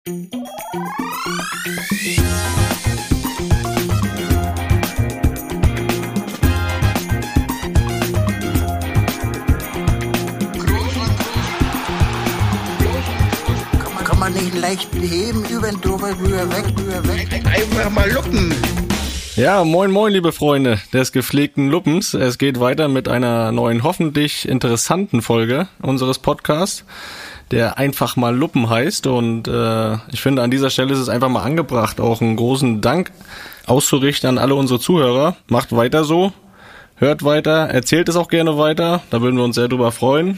Kann man nicht leicht beheben, über den drüber weg. Einfach mal lupen. Ja, moin moin liebe Freunde des gepflegten Luppens. Es geht weiter mit einer neuen, hoffentlich interessanten Folge unseres Podcasts, der einfach mal Luppen heißt. Und ich finde, an dieser Stelle ist es einfach mal angebracht, auch einen großen Dank auszurichten an alle unsere Zuhörer. Macht weiter so, hört weiter, erzählt es auch gerne weiter, da würden wir uns sehr drüber freuen.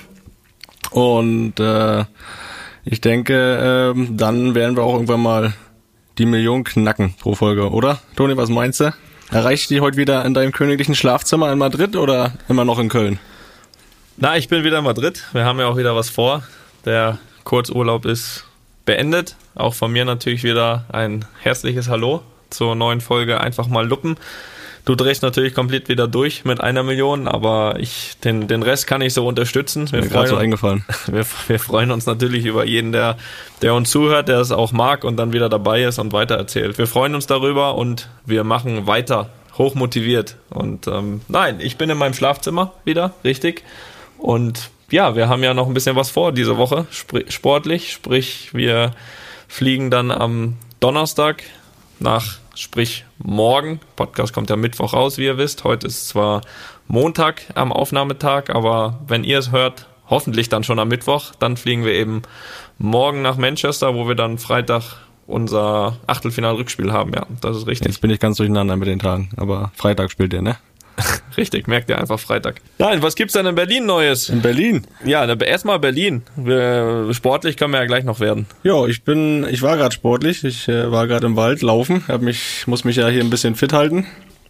Und ich denke, dann werden wir auch irgendwann mal die Million knacken pro Folge, oder? Toni, was meinst du? Erreicht die heute wieder in deinem königlichen Schlafzimmer in Madrid oder immer noch in Köln? Na, ich bin wieder in Madrid. Wir haben ja auch wieder was vor. Der Kurzurlaub ist beendet. Auch von mir natürlich wieder ein herzliches Hallo zur neuen Folge Einfach mal Luppen. Du drehst natürlich komplett wieder durch mit 1 Million, aber den Rest kann ich so unterstützen. Mir gerade so eingefallen. Wir freuen uns natürlich über jeden, der uns zuhört, der es auch mag und dann wieder dabei ist und weitererzählt. Wir freuen uns darüber und wir machen weiter, hochmotiviert. Und nein, ich bin in meinem Schlafzimmer wieder, richtig. Und ja, wir haben ja noch ein bisschen was vor diese Woche, sportlich. Sprich, wir fliegen dann am Donnerstag sprich morgen. Podcast kommt ja Mittwoch raus, wie ihr wisst. Heute ist zwar Montag am Aufnahmetag, aber wenn ihr es hört, hoffentlich dann schon am Mittwoch. Dann fliegen wir eben morgen nach Manchester, wo wir dann Freitag unser Achtelfinal-Rückspiel haben. Ja, das ist richtig. Jetzt bin ich ganz durcheinander mit den Tagen, aber Freitag spielt ihr, ne? Richtig, merkt ihr einfach Freitag. Nein, was gibt's denn in Berlin Neues? In Berlin? Ja, erstmal Berlin. Sportlich können wir ja gleich noch werden. Ja, ich war gerade sportlich. Ich war gerade im Wald laufen. Muss mich ja hier ein bisschen fit halten.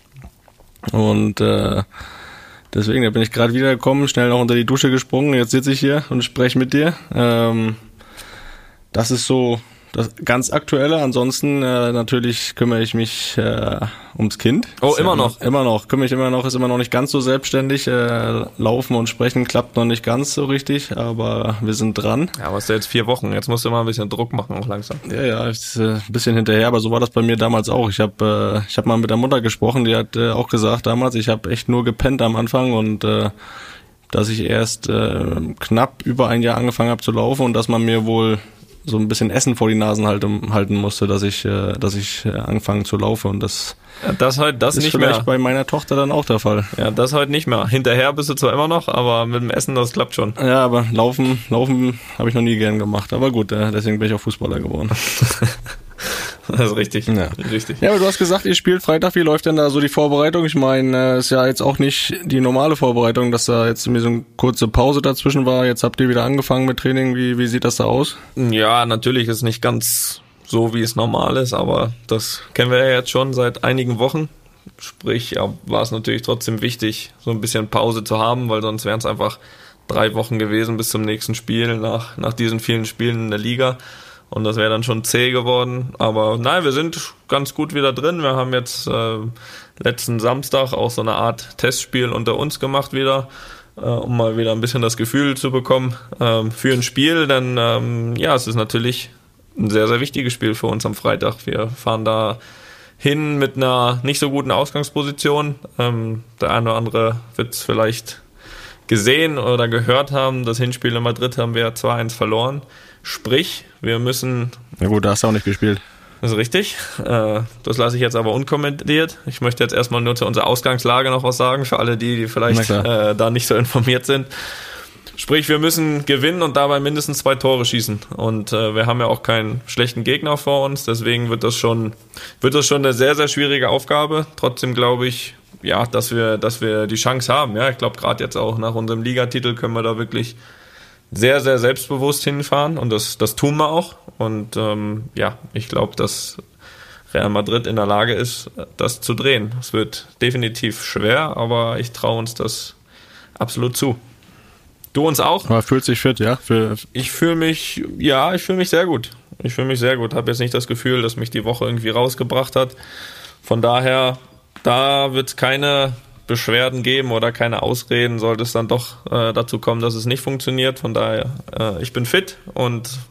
Und deswegen, da bin ich gerade wiedergekommen, schnell noch unter die Dusche gesprungen. Jetzt sitze ich hier und spreche mit dir. Das ist so das ganz Aktuelle. Ansonsten natürlich kümmere ich mich ums Kind. Oh, immer noch? Immer noch. Kümmere ich immer noch. Ist immer noch nicht ganz so selbstständig. Laufen und sprechen klappt noch nicht ganz so richtig, aber wir sind dran. Ja, aber es ist ja jetzt 4 Wochen. Jetzt musst du mal ein bisschen Druck machen, auch langsam. Ja, ist ein bisschen hinterher, aber so war das bei mir damals auch. Ich hab mal mit der Mutter gesprochen, die hat auch gesagt damals, ich habe echt nur gepennt am Anfang und dass ich erst knapp über ein Jahr angefangen habe zu laufen und dass man mir wohl so ein bisschen Essen vor die Nasen halten musste, dass ich anfangen zu laufen und das ist nicht vielleicht mehr bei meiner Tochter dann auch der Fall. Ja, das heute nicht mehr. Hinterher bist du zwar immer noch, aber mit dem Essen, das klappt schon. Ja, aber Laufen habe ich noch nie gern gemacht. Aber gut, deswegen bin ich auch Fußballer geworden. Das ist richtig. Ja. Richtig. Ja, aber du hast gesagt, ihr spielt Freitag. Wie läuft denn da so die Vorbereitung? Ich meine, ist ja jetzt auch nicht die normale Vorbereitung, dass da jetzt mir so eine kurze Pause dazwischen war. Jetzt habt ihr wieder angefangen mit Training. Wie sieht das da aus? Ja, natürlich ist nicht ganz so, wie es normal ist, aber das kennen wir ja jetzt schon seit einigen Wochen. Sprich, ja, war es natürlich trotzdem wichtig, so ein bisschen Pause zu haben, weil sonst wären es einfach 3 Wochen gewesen bis zum nächsten Spiel nach diesen vielen Spielen in der Liga. Und das wäre dann schon zäh geworden. Aber nein, wir sind ganz gut wieder drin. Wir haben jetzt letzten Samstag auch so eine Art Testspiel unter uns gemacht wieder, um mal wieder ein bisschen das Gefühl zu bekommen für ein Spiel. Denn es ist natürlich ein sehr, sehr wichtiges Spiel für uns am Freitag. Wir fahren da hin mit einer nicht so guten Ausgangsposition. Der eine oder andere wird es vielleicht gesehen oder gehört haben. Das Hinspiel in Madrid haben wir 2-1 verloren. Sprich, wir müssen... Ja gut, da hast du auch nicht gespielt. Das ist richtig. Das lasse ich jetzt aber unkommentiert. Ich möchte jetzt erstmal nur zu unserer Ausgangslage noch was sagen, für alle die vielleicht da nicht so informiert sind. Sprich, wir müssen gewinnen und dabei mindestens 2 Tore schießen. Und wir haben ja auch keinen schlechten Gegner vor uns, deswegen wird das schon eine sehr, sehr schwierige Aufgabe. Trotzdem glaube ich, ja, dass wir die Chance haben. Ja, ich glaube, gerade jetzt auch nach unserem Ligatitel können wir da wirklich sehr, sehr selbstbewusst hinfahren und das tun wir auch. Und ich glaube, dass Real Madrid in der Lage ist, das zu drehen. Es wird definitiv schwer, aber ich traue uns das absolut zu. Du uns auch? Aber fühlt sich fit, ja? Ich fühle mich sehr gut. Habe jetzt nicht das Gefühl, dass mich die Woche irgendwie rausgebracht hat. Von daher, da wird es keine Beschwerden geben oder keine Ausreden, sollte es dann doch dazu kommen, dass es nicht funktioniert. Von daher, ich bin fit und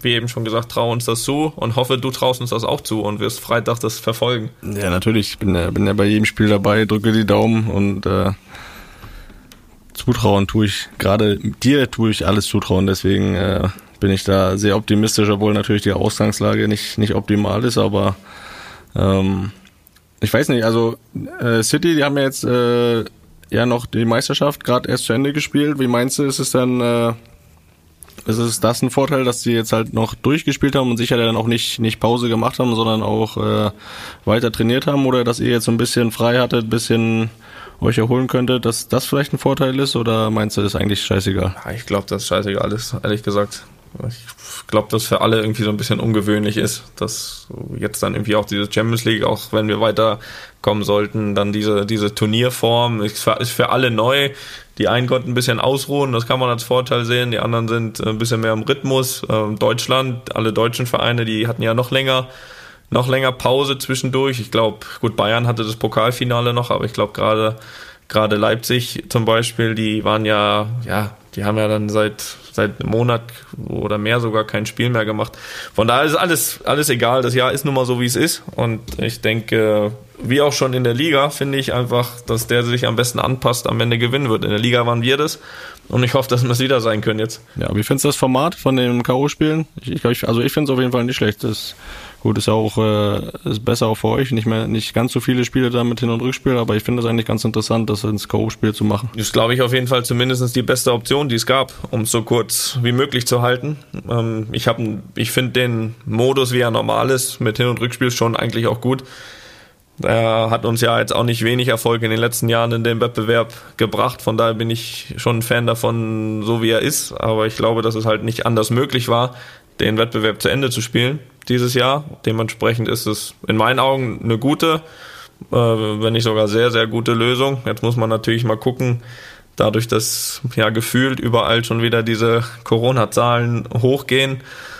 wie eben schon gesagt, traue uns das zu und hoffe, du traust uns das auch zu und wirst Freitag das verfolgen. Ja, natürlich. Ich bin ja bei jedem Spiel dabei, drücke die Daumen und zutrauen tue ich, gerade dir tue ich alles zutrauen, deswegen bin ich da sehr optimistisch, obwohl natürlich die Ausgangslage nicht optimal ist, aber ich weiß nicht, also City, die haben ja jetzt ja noch die Meisterschaft gerade erst zu Ende gespielt. Wie meinst du, ist es das ein Vorteil, dass die jetzt halt noch durchgespielt haben und sicher dann auch nicht Pause gemacht haben, sondern auch weiter trainiert haben, oder dass ihr jetzt so ein bisschen frei hattet, ein bisschen euch erholen könntet, dass das vielleicht ein Vorteil ist, oder meinst du, das ist eigentlich scheißegal? Ja, ich glaube, das ist scheißegal ist, ehrlich gesagt. Ich glaube, dass für alle irgendwie so ein bisschen ungewöhnlich ist, dass jetzt dann irgendwie auch diese Champions League, auch wenn wir weiterkommen sollten, dann diese Turnierform ist für alle neu. Die einen konnten ein bisschen ausruhen, das kann man als Vorteil sehen. Die anderen sind ein bisschen mehr im Rhythmus. Deutschland, alle deutschen Vereine, die hatten ja noch länger Pause zwischendurch. Ich glaube, gut, Bayern hatte das Pokalfinale noch, aber ich glaube gerade Leipzig zum Beispiel, die waren die haben ja dann seit einem Monat oder mehr sogar kein Spiel mehr gemacht. Von daher ist alles egal. Das Jahr ist nun mal so, wie es ist. Und ich denke, wie auch schon in der Liga, finde ich einfach, dass der sich am besten anpasst, am Ende gewinnen wird. In der Liga waren wir das. Und ich hoffe, dass wir es wieder sein können jetzt. Ja, wie findest du das Format von den K.O.-Spielen? Ich finde es auf jeden Fall nicht schlecht. Ist ja auch ist besser auch für euch. Nicht ganz so viele Spiele da mit Hin- und Rückspiel, aber ich finde es eigentlich ganz interessant, das ins K.O.-Spiel zu machen. Das ist, glaube ich, auf jeden Fall zumindest die beste Option, die es gab, um es so kurz wie möglich zu halten. Ich finde den Modus, wie er normal ist, mit Hin- und Rückspiel schon eigentlich auch gut. Er hat uns ja jetzt auch nicht wenig Erfolg in den letzten Jahren in dem Wettbewerb gebracht. Von daher bin ich schon ein Fan davon, so wie er ist. Aber ich glaube, dass es halt nicht anders möglich war, den Wettbewerb zu Ende zu spielen dieses Jahr. Dementsprechend ist es in meinen Augen eine gute, wenn nicht sogar sehr, sehr gute Lösung. Jetzt muss man natürlich mal gucken, dadurch, dass ja gefühlt überall schon wieder diese Corona-Zahlen hochgehen,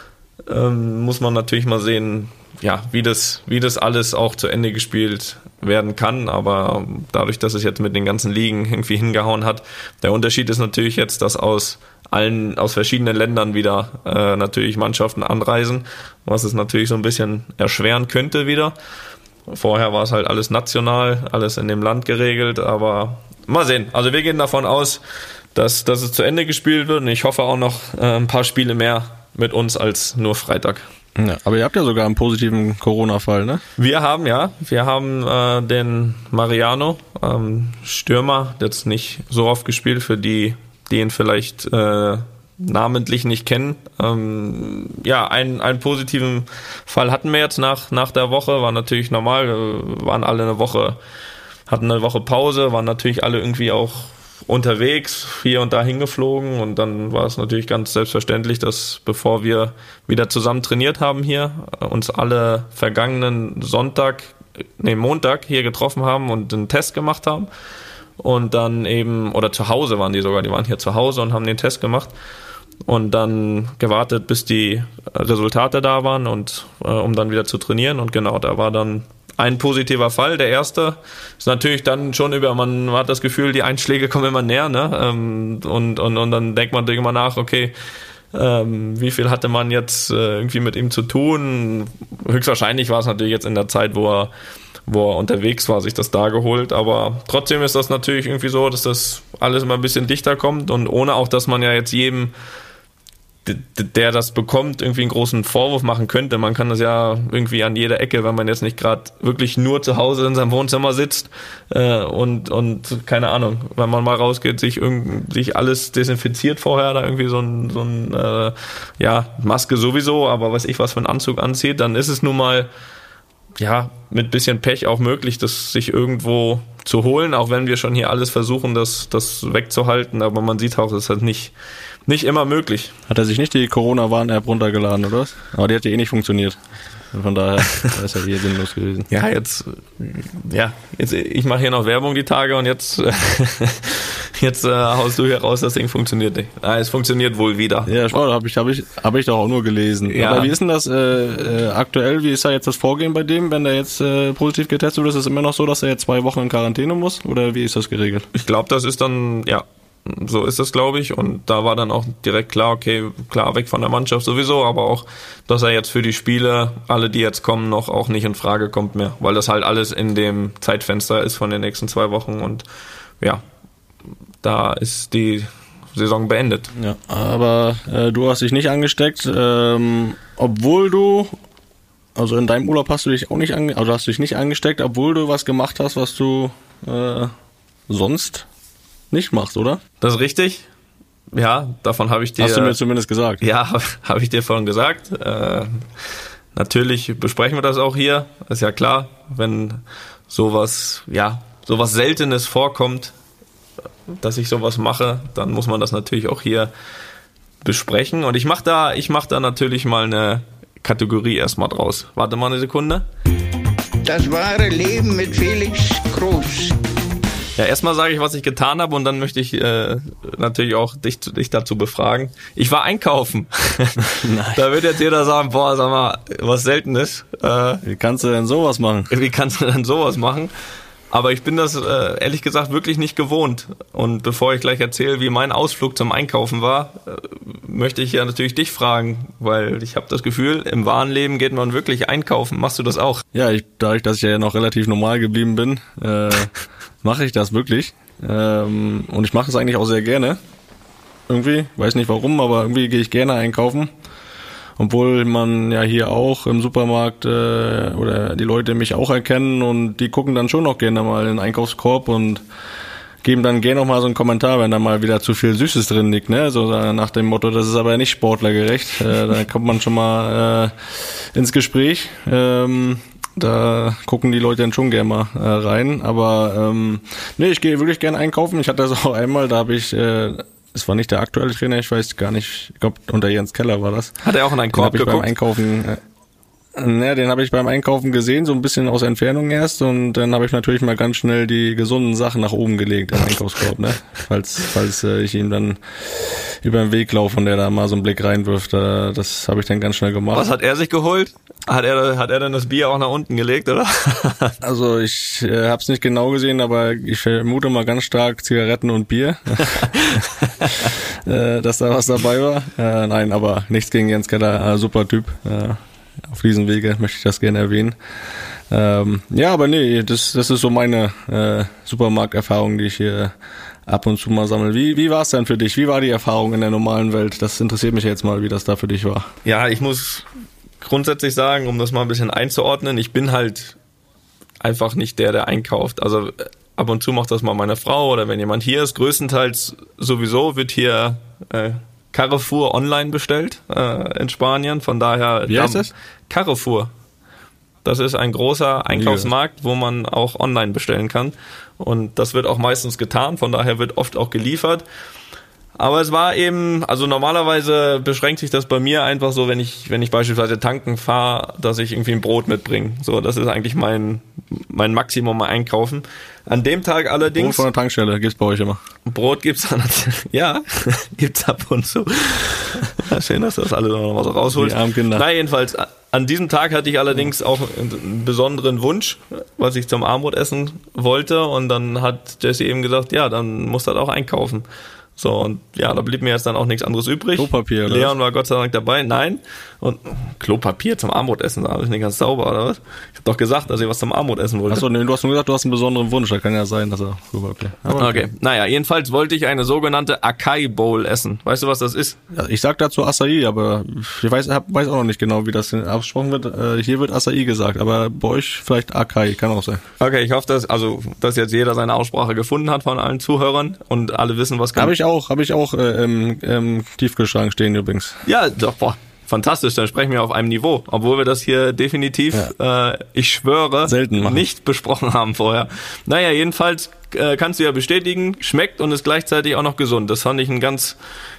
muss man natürlich mal sehen, ja, wie das alles auch zu Ende gespielt werden kann, aber dadurch, dass es jetzt mit den ganzen Ligen irgendwie hingehauen hat, der Unterschied ist natürlich jetzt, dass aus verschiedenen Ländern wieder natürlich Mannschaften anreisen, was es natürlich so ein bisschen erschweren könnte wieder. Vorher war es halt alles national, alles in dem Land geregelt, aber mal sehen. Also wir gehen davon aus, dass es zu Ende gespielt wird und ich hoffe auch noch ein paar Spiele mehr mit uns als nur Freitag. Ja, aber ihr habt ja sogar einen positiven Corona-Fall, ne? Wir haben den Mariano, Stürmer, der jetzt nicht so oft gespielt, für die ihn vielleicht namentlich nicht kennen. Einen positiven Fall hatten wir jetzt nach der Woche, war natürlich normal, wir waren alle hatten eine Woche Pause, waren natürlich alle irgendwie auch unterwegs, hier und da hingeflogen und dann war es natürlich ganz selbstverständlich, dass bevor wir wieder zusammen trainiert haben hier, uns alle vergangenen Montag hier getroffen haben und einen Test gemacht haben und dann eben, oder zu Hause waren die waren hier zu Hause und haben den Test gemacht und dann gewartet, bis die Resultate da waren und um dann wieder zu trainieren und genau, da war dann ein positiver Fall, der erste ist natürlich dann schon man hat das Gefühl, die Einschläge kommen immer näher, ne? Und dann denkt man immer nach, okay, wie viel hatte man jetzt irgendwie mit ihm zu tun? Höchstwahrscheinlich war es natürlich jetzt in der Zeit, wo er unterwegs war, sich das da geholt, aber trotzdem ist das natürlich irgendwie so, dass das alles immer ein bisschen dichter kommt und ohne auch, dass man ja jetzt jedem, der das bekommt, irgendwie einen großen Vorwurf machen könnte. Man kann das ja irgendwie an jeder Ecke, wenn man jetzt nicht gerade wirklich nur zu Hause in seinem Wohnzimmer sitzt und keine Ahnung, wenn man mal rausgeht, sich alles desinfiziert vorher, da irgendwie so ein Maske sowieso, aber was für einen Anzug anzieht, dann ist es nun mal ja mit bisschen Pech auch möglich, das sich irgendwo zu holen, auch wenn wir schon hier alles versuchen, das wegzuhalten, aber man sieht auch, das ist halt nicht immer möglich. Hat er sich nicht die Corona-Warn-App runtergeladen, oder was? Aber die hat ja eh nicht funktioniert. Von daher ist ja hier sinnlos gewesen. Ja, jetzt ich mache hier noch Werbung die Tage und jetzt haust du hier raus, das Ding funktioniert nicht. Es funktioniert wohl wieder. Ja, hab ich doch auch nur gelesen. Ja. Aber wie ist denn das aktuell? Wie ist da jetzt das Vorgehen bei dem, wenn der jetzt positiv getestet wird? Ist es immer noch so, dass er jetzt 2 Wochen in Quarantäne muss? Oder wie ist das geregelt? Ich glaube, das ist dann, So ist es, glaube ich. Und da war dann auch direkt klar, okay, klar, weg von der Mannschaft sowieso, aber auch, dass er jetzt für die Spiele, alle, die jetzt kommen, noch auch nicht in Frage kommt mehr. Weil das halt alles in dem Zeitfenster ist von den nächsten 2 Wochen. Und ja, da ist die Saison beendet. Ja, aber du hast dich nicht angesteckt, obwohl du, also in deinem Urlaub hast du dich auch nicht hast dich nicht angesteckt, obwohl du was gemacht hast, was du sonst nicht machst, oder? Das ist richtig. Ja, davon habe ich dir... Hast du mir zumindest gesagt. Ja, habe ich dir vorhin gesagt. Natürlich besprechen wir das auch hier. Ist ja klar, wenn sowas Seltenes vorkommt, dass ich sowas mache, dann muss man das natürlich auch hier besprechen. Und ich mach da natürlich mal eine Kategorie erstmal draus. Warte mal eine Sekunde. Das wahre Leben mit Felix Groß. Ja, erstmal sage ich, was ich getan habe und dann möchte ich natürlich auch dich dazu befragen. Ich war einkaufen. Nein. Da wird jetzt jeder sagen, boah, sag mal, was Seltenes. Wie kannst du denn sowas machen? Aber ich bin das ehrlich gesagt wirklich nicht gewohnt. Und bevor ich gleich erzähle, wie mein Ausflug zum Einkaufen war, möchte ich ja natürlich dich fragen, weil ich habe das Gefühl, im wahren Leben geht man wirklich einkaufen. Machst du das auch? Ja, dadurch, dass ich ja noch relativ normal geblieben bin, mache ich das wirklich. Und ich mache es eigentlich auch sehr gerne. Irgendwie, weiß nicht warum, aber irgendwie gehe ich gerne einkaufen. Obwohl man ja hier auch im Supermarkt oder die Leute mich auch erkennen und die gucken dann schon noch gerne mal in den Einkaufskorb und geben dann gerne noch mal so einen Kommentar, wenn da mal wieder zu viel Süßes drin liegt, ne? So nach dem Motto, das ist aber nicht sportlergerecht. Da kommt man schon mal ins Gespräch. Da gucken die Leute dann schon gerne mal rein. Aber nee, ich gehe wirklich gerne einkaufen. Ich hatte das auch einmal, da habe ich... Es war nicht der aktuelle Trainer, ich weiß gar nicht, ich glaube unter Jens Keller war das. Hat er auch in einen Korb geguckt? Den habe ich beim Einkaufen gesehen, so ein bisschen aus Entfernung erst und dann habe ich natürlich mal ganz schnell die gesunden Sachen nach oben gelegt im Einkaufskorb, ne? Falls ich ihm dann über den Weg laufe und der da mal so einen Blick reinwirft, das habe ich dann ganz schnell gemacht. Was hat er sich geholt? Hat er dann das Bier auch nach unten gelegt, oder? Also ich habe es nicht genau gesehen, aber ich vermute mal ganz stark Zigaretten und Bier, dass da was dabei war. Nein, aber nichts gegen Jens Keller, super Typ. Auf diesem Wege möchte ich das gerne erwähnen. Ja, aber nee, das ist so meine Supermarkterfahrung, die ich hier ab und zu mal sammle. Wie war es denn für dich? Wie war die Erfahrung in der normalen Welt? Das interessiert mich jetzt mal, wie das da für dich war. Ja, ich muss grundsätzlich sagen, um das mal ein bisschen einzuordnen, ich bin halt einfach nicht der einkauft. Also ab und zu macht das mal meine Frau oder wenn jemand hier ist. Größtenteils sowieso wird hier Carrefour online bestellt in Spanien. Von daher... Wie heißt das? Carrefour. Das ist ein großer Einkaufsmarkt, wo man auch online bestellen kann. Und das wird auch meistens getan. Von daher wird oft auch geliefert. Aber es war eben, also normalerweise beschränkt sich das bei mir einfach so, wenn ich beispielsweise tanken fahre, dass ich irgendwie ein Brot mitbringe. So, das ist eigentlich mein Maximum mal einkaufen. An dem Tag allerdings... Brot von der Tankstelle gibt's bei euch immer. Brot gibt's dann, ja, gibt's ab und zu. Schön, dass du das alle noch mal so rausholst. Die armen Kinder. Na, jedenfalls, an diesem Tag hatte ich allerdings auch einen besonderen Wunsch, was ich zum Abendbrot essen wollte. Und dann hat Jesse eben gesagt, ja, dann musst du halt auch einkaufen. So, und ja, da blieb mir jetzt dann auch nichts anderes übrig. Klopapier, oder? Leon war Gott sei Dank dabei. Nein. Und Klopapier zum Abendbrot essen, da habe ich nicht ganz sauber, oder was? Ich habe doch gesagt, dass ich was zum Abendbrot essen wollte. Achso, nee, du hast nur gesagt, du hast einen besonderen Wunsch. Da kann ja sein, dass er Klopapier. Aber okay. Naja, jedenfalls wollte ich eine sogenannte Acai Bowl essen. Weißt du, was das ist? ja, ich sag dazu Acai, aber ich weiß auch noch nicht genau, wie das ausgesprochen wird. Hier wird Acai gesagt, aber bei euch vielleicht Acai, kann auch sein. Okay, ich hoffe, dass jetzt jeder seine Aussprache gefunden hat von allen Zuhörern und alle wissen, was Habe ich auch im Tiefkühlschrank stehen übrigens. Ja, doch, boah, fantastisch, dann sprechen wir auf einem Niveau, obwohl wir das hier definitiv, ich schwöre, selten machen. Nicht besprochen haben vorher. Naja, jedenfalls kannst du ja bestätigen, schmeckt und ist gleichzeitig auch noch gesund. Das fand ich eine ganz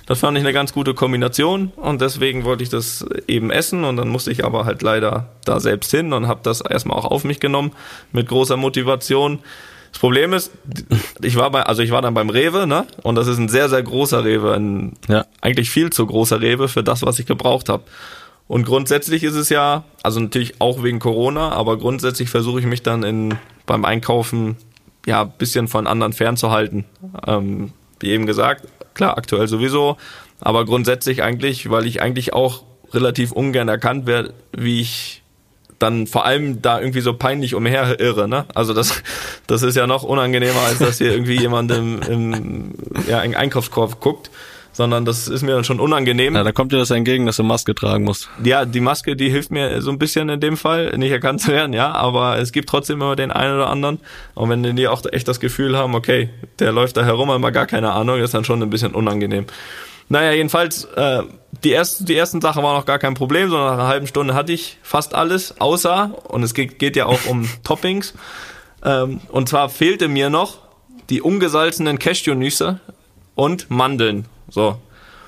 gute Kombination und deswegen wollte ich das eben essen und dann musste ich aber halt leider da selbst hin und habe das erstmal auch auf mich genommen mit großer Motivation. Das Problem ist, ich war dann beim Rewe, ne? Und das ist ein sehr, sehr großer Rewe, eigentlich viel zu großer Rewe für das, was ich gebraucht habe. Und grundsätzlich ist es ja, also natürlich auch wegen Corona, aber grundsätzlich versuche ich mich dann beim Einkaufen ja ein bisschen von anderen fernzuhalten. wie eben gesagt, klar, aktuell sowieso, aber grundsätzlich eigentlich, weil ich eigentlich auch relativ ungern erkannt werde, wie ich dann vor allem da irgendwie so peinlich umherirre, ne? Also das ist ja noch unangenehmer, als dass hier irgendwie jemand im Einkaufskorb guckt, sondern das ist mir dann schon unangenehm. Ja, da kommt dir das entgegen, dass du Maske tragen musst. Ja, die Maske, die hilft mir so ein bisschen in dem Fall, nicht erkannt zu werden, ja, aber es gibt trotzdem immer den einen oder anderen. Und wenn die auch echt das Gefühl haben, okay, der läuft da herum, aber gar keine Ahnung, ist dann schon ein bisschen unangenehm. Naja, jedenfalls, die ersten Sachen waren noch gar kein Problem, sondern nach einer halben Stunde hatte ich fast alles, außer, und es geht ja auch um Toppings, und zwar fehlte mir noch die ungesalzenen Cashewnüsse und Mandeln, so.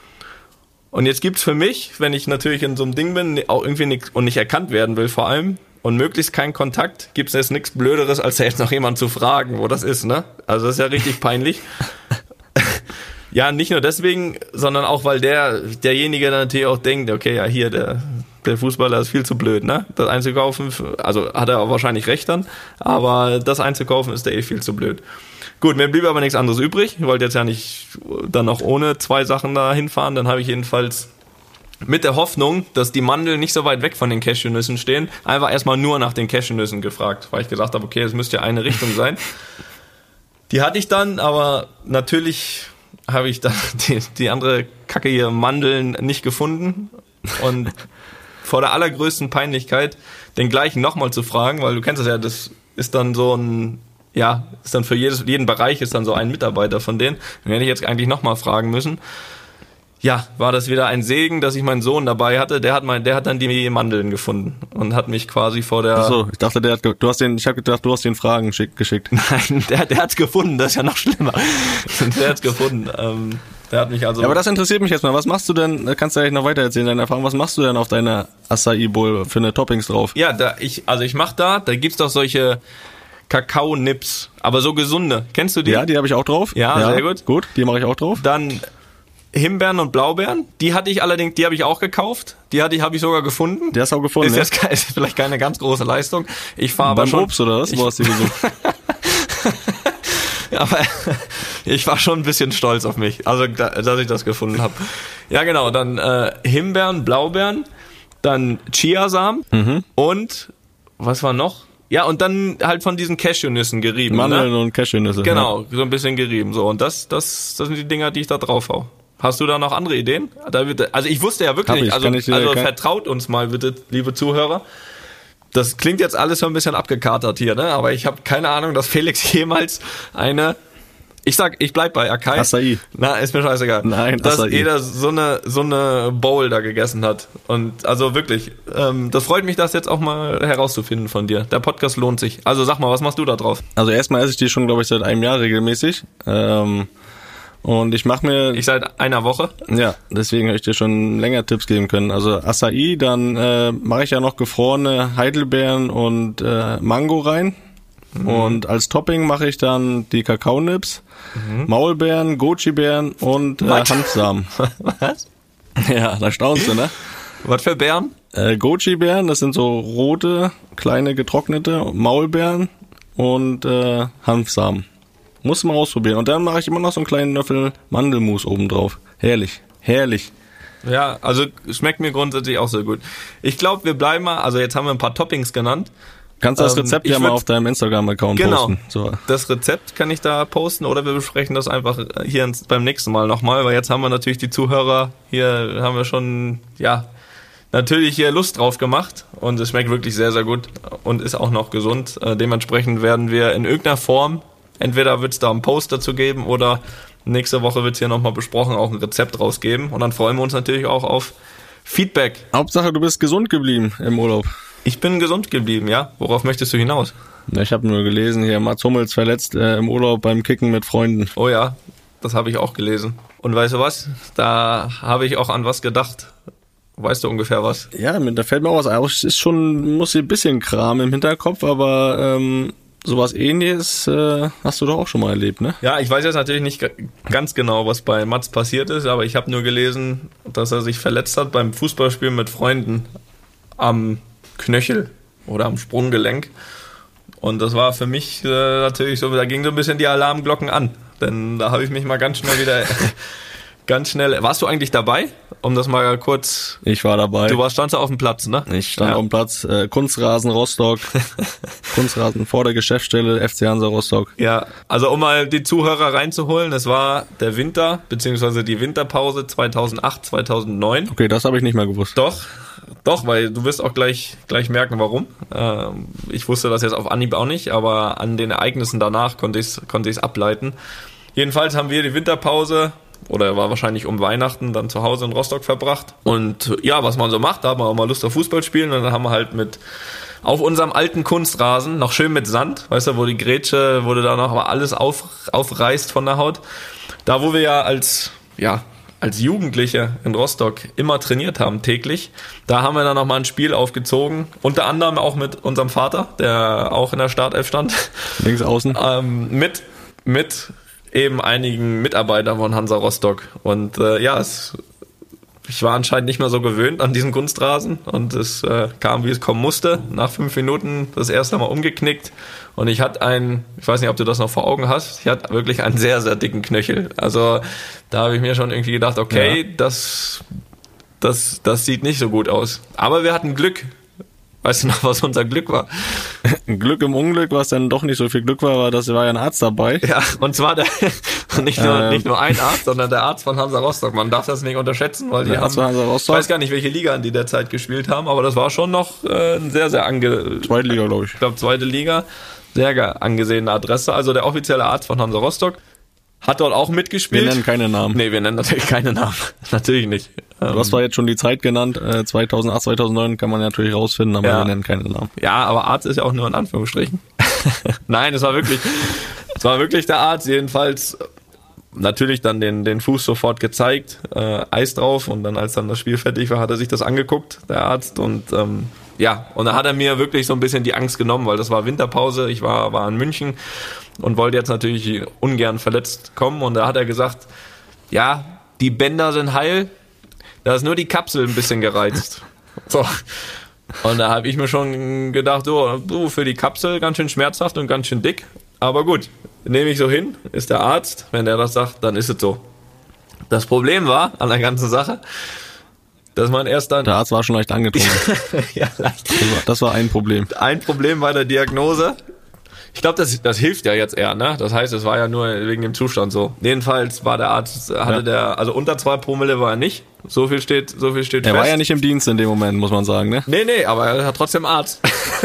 Und jetzt gibt's für mich, wenn ich natürlich in so einem Ding bin, auch irgendwie nichts und nicht erkannt werden will vor allem, und möglichst keinen Kontakt, gibt's jetzt nichts Blöderes, als da jetzt noch jemand zu fragen, wo das ist, ne? Also das ist ja richtig peinlich. Ja, nicht nur deswegen, sondern auch, weil derjenige dann natürlich auch denkt, okay, ja, hier, der Fußballer ist viel zu blöd, ne? Das einzukaufen, also hat er auch wahrscheinlich recht dann, aber das einzukaufen ist der viel zu blöd. Gut, mir blieb aber nichts anderes übrig. Ich wollte jetzt ja nicht dann noch ohne 2 Sachen da hinfahren. Dann habe ich jedenfalls mit der Hoffnung, dass die Mandeln nicht so weit weg von den Cashewnüssen stehen, einfach erstmal nur nach den Cashewnüssen gefragt, weil ich gesagt habe, okay, es müsste ja eine Richtung sein. Die hatte ich dann, aber natürlich habe ich dann die andere Kacke hier, Mandeln, nicht gefunden. Und vor der allergrößten Peinlichkeit, den gleichen nochmal zu fragen, weil du kennst das ja, das ist dann so ein, ja, ist dann für jeden Bereich ist dann so ein Mitarbeiter von denen. Den hätte ich jetzt eigentlich nochmal fragen müssen. Ja, war das wieder ein Segen, dass ich meinen Sohn dabei hatte. Der hat dann die Mandeln gefunden und hat mich quasi vor der... Achso, ich dachte, ich habe gedacht, du hast den Fragen geschickt. Nein, der hat's gefunden, das ist ja noch schlimmer. Der hat's gefunden. Der hat mich also... Ja, aber das interessiert mich jetzt mal. Was machst du denn, kannst du eigentlich noch weiter erzählen, deine Erfahrung, was machst du denn auf deiner Acai Bowl für eine Toppings drauf? Ja, ich mach da gibt's doch solche Kakao-Nips, aber so gesunde. Kennst du die? Ja, die habe ich auch drauf. Ja, sehr gut. Gut, die mache ich auch drauf. Dann Himbeeren und Blaubeeren, die habe ich auch gekauft. Die habe ich sogar gefunden. Die hast du auch gefunden, ist vielleicht keine ganz große Leistung. Ich fahre aber beim schon... Obst oder was? Wo hast du die gesucht? Aber ich war schon ein bisschen stolz auf mich, also dass ich das gefunden habe. Ja, genau, dann Himbeeren, Blaubeeren, dann Chiasamen und was war noch? Ja, und dann halt von diesen Cashewnüssen gerieben. Mandeln, ne? Und Cashewnüsse. Genau, so ein bisschen gerieben. So, und das sind die Dinger, die ich da drauf hau. Hast du da noch andere Ideen? Also ich wusste ja wirklich nicht, also vertraut uns mal bitte, liebe Zuhörer. Das klingt jetzt alles so ein bisschen abgekatert hier, ne? Aber ich habe keine Ahnung, dass Felix jemals ich bleib bei Acai. Acai. Na, ist mir scheißegal. Nein, dass Acai. jeder so eine Bowl da gegessen hat. Und also wirklich, das freut mich, das jetzt auch mal herauszufinden von dir. Der Podcast lohnt sich. Also sag mal, was machst du da drauf? Also erstmal esse ich die schon, glaube ich, seit einem Jahr regelmäßig. Und ich seit einer Woche. Ja, deswegen hätte ich dir schon länger Tipps geben können. Also Acai, dann mache ich ja noch gefrorene Heidelbeeren und Mango rein. Und als Topping mache ich dann die Kakaonips, Maulbeeren, Goji-Beeren und Hanfsamen. Was? Ja, da staunst du, ne? Was für Beeren? Goji-Beeren, das sind so rote, kleine getrocknete Maulbeeren und Hanfsamen. Muss man ausprobieren. Und dann mache ich immer noch so einen kleinen Löffel Mandelmus oben drauf. Herrlich, herrlich. Ja, also schmeckt mir grundsätzlich auch sehr gut. Ich glaube, wir bleiben mal, also jetzt haben wir ein paar Toppings genannt. Kannst du das Rezept ja mal auf deinem Instagram-Account posten. Genau, das Rezept kann ich da posten oder wir besprechen das einfach hier beim nächsten Mal nochmal, weil jetzt haben wir natürlich die Zuhörer, hier haben wir schon, ja, natürlich hier Lust drauf gemacht und es schmeckt wirklich sehr, sehr gut und ist auch noch gesund. Dementsprechend werden wir in irgendeiner Form, entweder wird es da einen Post dazu geben oder nächste Woche wird es hier nochmal besprochen, auch ein Rezept rausgeben und dann freuen wir uns natürlich auch auf Feedback. Hauptsache, du bist gesund geblieben im Urlaub. Ich bin gesund geblieben, ja. Worauf möchtest du hinaus? Ja, ich habe nur gelesen, hier Mats Hummels verletzt im Urlaub beim Kicken mit Freunden. Oh ja, das habe ich auch gelesen. Und weißt du was? Da habe ich auch an was gedacht. Weißt du ungefähr was? Ja, da fällt mir auch was ein. Es ist schon, muss hier ein bisschen Kram im Hinterkopf, aber sowas Ähnliches hast du doch auch schon mal erlebt, ne? Ja, ich weiß jetzt natürlich nicht ganz genau, was bei Mats passiert ist, aber ich habe nur gelesen, dass er sich verletzt hat beim Fußballspielen mit Freunden am Knöchel oder am Sprunggelenk. Und das war für mich natürlich so, da ging so ein bisschen die Alarmglocken an. denn da habe ich mich mal ganz schnell, warst du eigentlich dabei? Um das mal kurz... Ich war dabei. Standst du auf dem Platz, ne? Ich stand auf dem Platz, Kunstrasen Rostock, Kunstrasen vor der Geschäftsstelle, FC Hansa Rostock. Ja, also um mal die Zuhörer reinzuholen, es war der Winter, beziehungsweise die Winterpause 2008, 2009. Okay, das habe ich nicht mehr gewusst. Doch, weil du wirst auch gleich merken, warum. Ich wusste das jetzt auf Anhieb auch nicht, aber an den Ereignissen danach konnte ich es ableiten. Jedenfalls haben wir die Winterpause, oder war wahrscheinlich um Weihnachten, dann zu Hause in Rostock verbracht. Und ja, was man so macht, da hat man auch mal Lust auf Fußball spielen. Und dann haben wir halt auf unserem alten Kunstrasen, noch schön mit Sand, weißt du, wo die Grätsche, wo du da noch aber alles aufreißt von der Haut. Da, wo wir ja als Jugendliche in Rostock immer trainiert haben, täglich, da haben wir dann nochmal ein Spiel aufgezogen. Unter anderem auch mit unserem Vater, der auch in der Startelf stand. Links außen. Mit eben einigen Mitarbeitern von Hansa Rostock. Und ich war anscheinend nicht mehr so gewöhnt an diesen Kunstrasen und es kam, wie es kommen musste. Nach 5 Minuten das erste Mal umgeknickt und ich weiß nicht, ob du das noch vor Augen hast, ich hatte wirklich einen sehr, sehr dicken Knöchel. Also da habe ich mir schon irgendwie gedacht, okay, das sieht nicht so gut aus. Aber wir hatten Glück. Weißt du noch, was unser Glück war? Glück im Unglück, was dann doch nicht so viel Glück war, das war ja ein Arzt dabei. Ja, und zwar nicht nur ein Arzt, sondern der Arzt von Hansa Rostock. Man darf das nicht unterschätzen, weil die haben, ich weiß gar nicht, welche Liga die derzeit gespielt haben, aber das war schon noch ein sehr, sehr Zweite Liga, glaube ich. Ich glaube, zweite Liga, sehr angesehene Adresse. Also der offizielle Arzt von Hansa Rostock hat dort auch mitgespielt. Wir nennen keine Namen. Nee, wir nennen natürlich keine Namen. Natürlich nicht. Du hast zwar jetzt schon die Zeit genannt, 2008, 2009 kann man natürlich rausfinden, aber wir nennen keine Namen. Ja, aber Arzt ist ja auch nur in Anführungsstrichen. Nein, es war wirklich der Arzt, jedenfalls natürlich dann den Fuß sofort gezeigt, Eis drauf und dann als dann das Spiel fertig war, hat er sich das angeguckt, der Arzt und und da hat er mir wirklich so ein bisschen die Angst genommen, weil das war Winterpause, ich war in München und wollte jetzt natürlich ungern verletzt kommen und da hat er gesagt, ja, die Bänder sind heil, da ist nur die Kapsel ein bisschen gereizt. So. Und da habe ich mir schon gedacht, du für die Kapsel ganz schön schmerzhaft und ganz schön dick, aber gut, nehme ich so hin, ist der Arzt, wenn der das sagt, dann ist es so. Das Problem war an der ganzen Sache, dass man erst dann... Der Arzt war schon leicht angetrunken. Ja, leicht. Das war ein Problem. Ein Problem bei der Diagnose. Ich glaube, das hilft ja jetzt eher, ne? Das heißt, es war ja nur wegen dem Zustand so. Jedenfalls war der Arzt, also unter 2 Promille war er nicht. So viel steht fest. Er war ja nicht im Dienst in dem Moment, muss man sagen, ne? Nee, aber er hat trotzdem Arzt.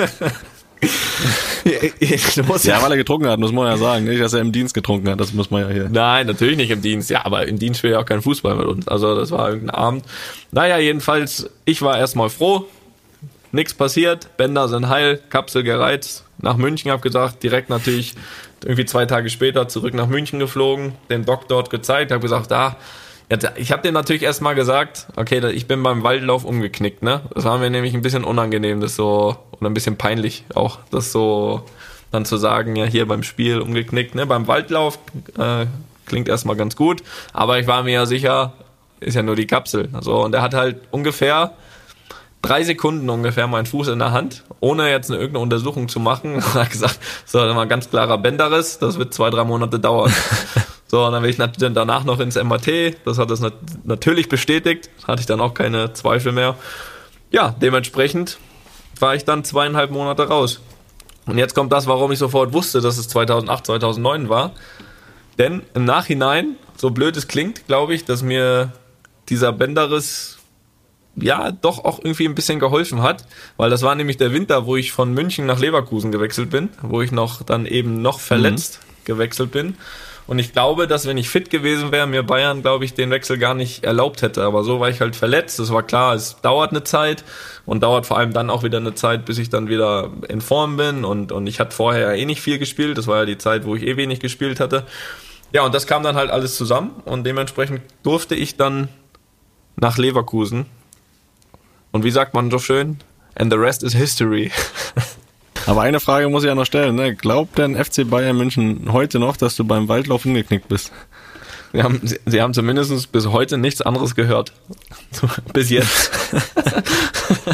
Ja, weil er getrunken hat, muss man ja sagen. Nicht, dass er im Dienst getrunken hat, das muss man ja hier. Nein, natürlich nicht im Dienst. Ja, aber im Dienst spielt ja auch kein Fußball mit uns. Also das war irgendein Abend. Naja, jedenfalls, ich war erstmal froh. Nichts passiert, Bänder sind heil, Kapsel gereizt. Nach München, hab gesagt, direkt natürlich irgendwie 2 Tage später zurück nach München geflogen, den Doc dort gezeigt, hab gesagt, ich habe dem natürlich erstmal gesagt, okay, ich bin beim Waldlauf umgeknickt, ne? Das war mir nämlich ein bisschen unangenehm, das so, oder ein bisschen peinlich auch, das so dann zu sagen, ja, hier beim Spiel umgeknickt, ne? Beim Waldlauf klingt erstmal ganz gut, aber ich war mir ja sicher, ist ja nur die Kapsel. So, und er hat halt ungefähr 3 Sekunden ungefähr meinen Fuß in der Hand, ohne jetzt irgendeine Untersuchung zu machen. Und hat gesagt, so, das war ein ganz klarer Bänderriss, das wird 2-3 Monate dauern. So, und dann bin ich natürlich danach noch ins MRT, das hat das natürlich bestätigt, hatte ich dann auch keine Zweifel mehr. Ja, dementsprechend war ich dann 2,5 Monate raus. Und jetzt kommt das, warum ich sofort wusste, dass es 2008, 2009 war. Denn im Nachhinein, so blöd es klingt, glaube ich, dass mir dieser Bänderriss ja doch auch irgendwie ein bisschen geholfen hat, weil das war nämlich der Winter, wo ich von München nach Leverkusen gewechselt bin, wo ich dann eben noch verletzt gewechselt bin. Und ich glaube, dass wenn ich fit gewesen wäre, mir Bayern, glaube ich, den Wechsel gar nicht erlaubt hätte. Aber so war ich halt verletzt. Es war klar, es dauert eine Zeit und dauert vor allem dann auch wieder eine Zeit, bis ich dann wieder in Form bin. Und ich hatte vorher nicht viel gespielt. Das war ja die Zeit, wo ich wenig gespielt hatte. Ja, und das kam dann halt alles zusammen. Und dementsprechend durfte ich dann nach Leverkusen. Und wie sagt man so schön? And the rest is history. Aber eine Frage muss ich ja noch stellen, ne? Glaubt denn FC Bayern München heute noch, dass du beim Waldlauf umgeknickt bist? Sie haben zumindest bis heute nichts anderes gehört. Bis jetzt.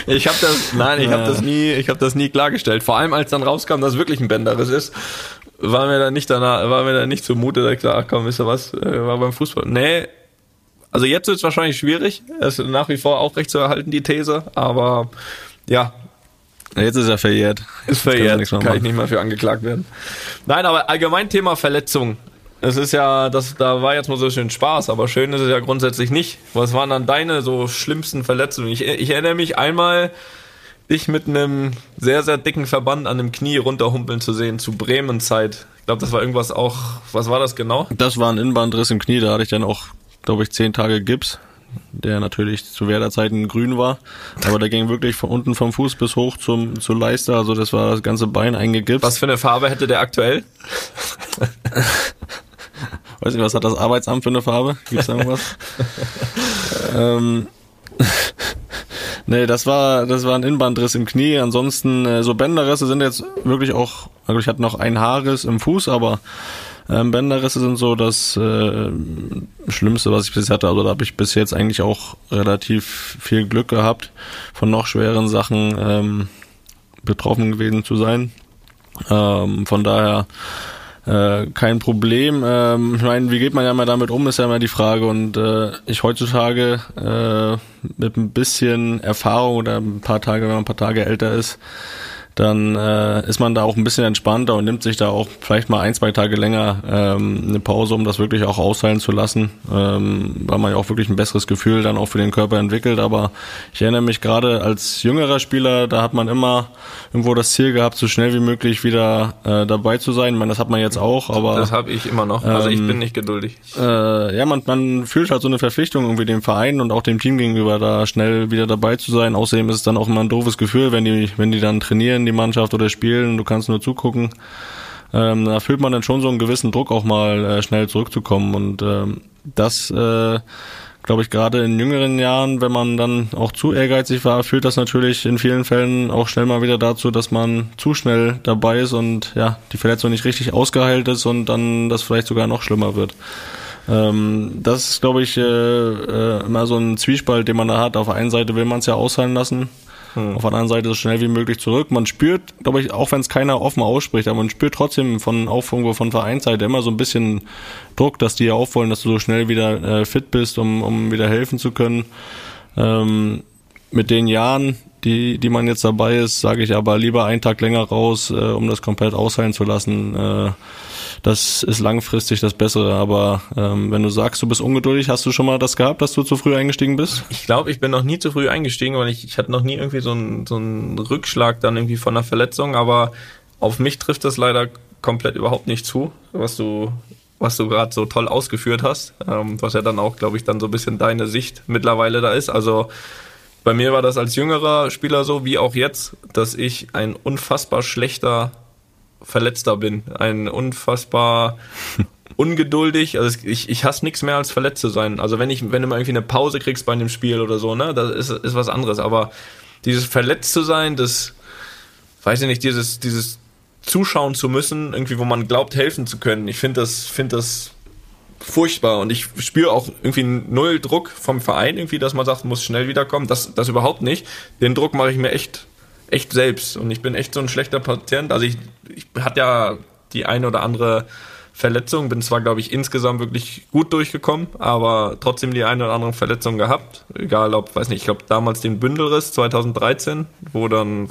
Ich habe das nie klargestellt. Vor allem als dann rauskam, dass es wirklich ein Bänderriss ist, war mir dann nicht zumute, dass ich dachte, ach komm, wisst ihr was, war beim Fußball. Nee, also jetzt wird es wahrscheinlich schwierig, es nach wie vor aufrecht zu erhalten, die These, aber ja. Jetzt ist er verjährt. Ist verjährt, kann ich nicht mehr für angeklagt werden. Nein, aber allgemein Thema Verletzung. Es ist ja, da war jetzt mal so schön Spaß, aber schön ist es ja grundsätzlich nicht. Was waren dann deine so schlimmsten Verletzungen? Ich erinnere mich einmal, dich mit einem sehr, sehr dicken Verband an dem Knie runterhumpeln zu sehen, zu Bremen-Zeit. Ich glaube, das war irgendwas auch, was war das genau? Das war ein Innenbandriss im Knie, da hatte ich dann auch, glaube ich, 10 Tage Gips, der natürlich zu Werder-Zeiten grün war, aber der ging wirklich von unten vom Fuß bis hoch zur Leiste, also das war das ganze Bein eingegipst. Was für eine Farbe hätte der aktuell? Weiß nicht, was hat das Arbeitsamt für eine Farbe? Gibt's da irgendwas? Nee, das war ein Innenbandriss im Knie. Ansonsten, so Bänderrisse sind jetzt wirklich auch, also ich hatte noch einen Haarriss im Fuß, aber Bänderrisse sind so das Schlimmste, was ich bis jetzt hatte. Also da habe ich bis jetzt eigentlich auch relativ viel Glück gehabt, von noch schweren Sachen betroffen gewesen zu sein. Von daher kein Problem. Ich meine, wie geht man ja mal damit um, ist ja immer die Frage. Und ich heutzutage mit ein bisschen Erfahrung oder wenn man ein paar Tage älter ist, dann ist man da auch ein bisschen entspannter und nimmt sich da auch vielleicht mal 1-2 Tage länger eine Pause, um das wirklich auch ausheilen zu lassen, weil man ja auch wirklich ein besseres Gefühl dann auch für den Körper entwickelt. Aber ich erinnere mich gerade als jüngerer Spieler, da hat man immer irgendwo das Ziel gehabt, so schnell wie möglich wieder dabei zu sein. Ich meine, das hat man jetzt auch, aber das habe ich immer noch. Also ich bin nicht geduldig. Ja, man fühlt halt so eine Verpflichtung irgendwie dem Verein und auch dem Team gegenüber, da schnell wieder dabei zu sein. Außerdem ist es dann auch immer ein doofes Gefühl, wenn die dann trainieren, die Mannschaft oder spielen, du kannst nur zugucken. Da fühlt man dann schon so einen gewissen Druck auch mal schnell zurückzukommen und das glaube ich gerade in jüngeren Jahren, wenn man dann auch zu ehrgeizig war, führt das natürlich in vielen Fällen auch schnell mal wieder dazu, dass man zu schnell dabei ist und ja, die Verletzung nicht richtig ausgeheilt ist und dann das vielleicht sogar noch schlimmer wird. Das ist, glaube ich, immer so ein Zwiespalt, den man da hat. Auf der einen Seite will man es ja ausheilen lassen, auf der anderen Seite so schnell wie möglich zurück. Man spürt, glaube ich, auch wenn es keiner offen ausspricht, aber man spürt trotzdem von Vereinsseite immer so ein bisschen Druck, dass die ja auch wollen, dass du so schnell wieder fit bist, um wieder helfen zu können. Mit den Jahren, die man jetzt dabei ist, sage ich aber lieber einen Tag länger raus, um das komplett ausheilen zu lassen. Das ist langfristig das Bessere, aber wenn du sagst, du bist ungeduldig, hast du schon mal das gehabt, dass du zu früh eingestiegen bist? Ich glaube, ich bin noch nie zu früh eingestiegen, weil ich hatte noch nie irgendwie so einen Rückschlag dann irgendwie von einer Verletzung, aber auf mich trifft das leider komplett überhaupt nicht zu, was du gerade so toll ausgeführt hast, was ja dann auch, glaube ich, dann so ein bisschen deine Sicht mittlerweile da ist. Also bei mir war das als jüngerer Spieler so, wie auch jetzt, dass ich ein unfassbar schlechter Verletzter bin, ein unfassbar ungeduldig, also ich hasse nichts mehr als verletzt zu sein, also wenn du mal irgendwie eine Pause kriegst bei einem Spiel oder so, ne, das ist was anderes, aber dieses verletzt zu sein, das, weiß ich nicht, dieses zuschauen zu müssen, irgendwie, wo man glaubt, helfen zu können, ich finde das furchtbar und ich spüre auch irgendwie null Druck vom Verein irgendwie, dass man sagt, muss schnell wiederkommen, das überhaupt nicht, den Druck mache ich mir echt selbst und ich bin echt so ein schlechter Patient, also ich hatte ja die eine oder andere Verletzung, bin zwar, glaube ich, insgesamt wirklich gut durchgekommen, aber trotzdem die eine oder andere Verletzung gehabt, egal ob, weiß nicht, ich glaube damals den Bündelriss 2013, wo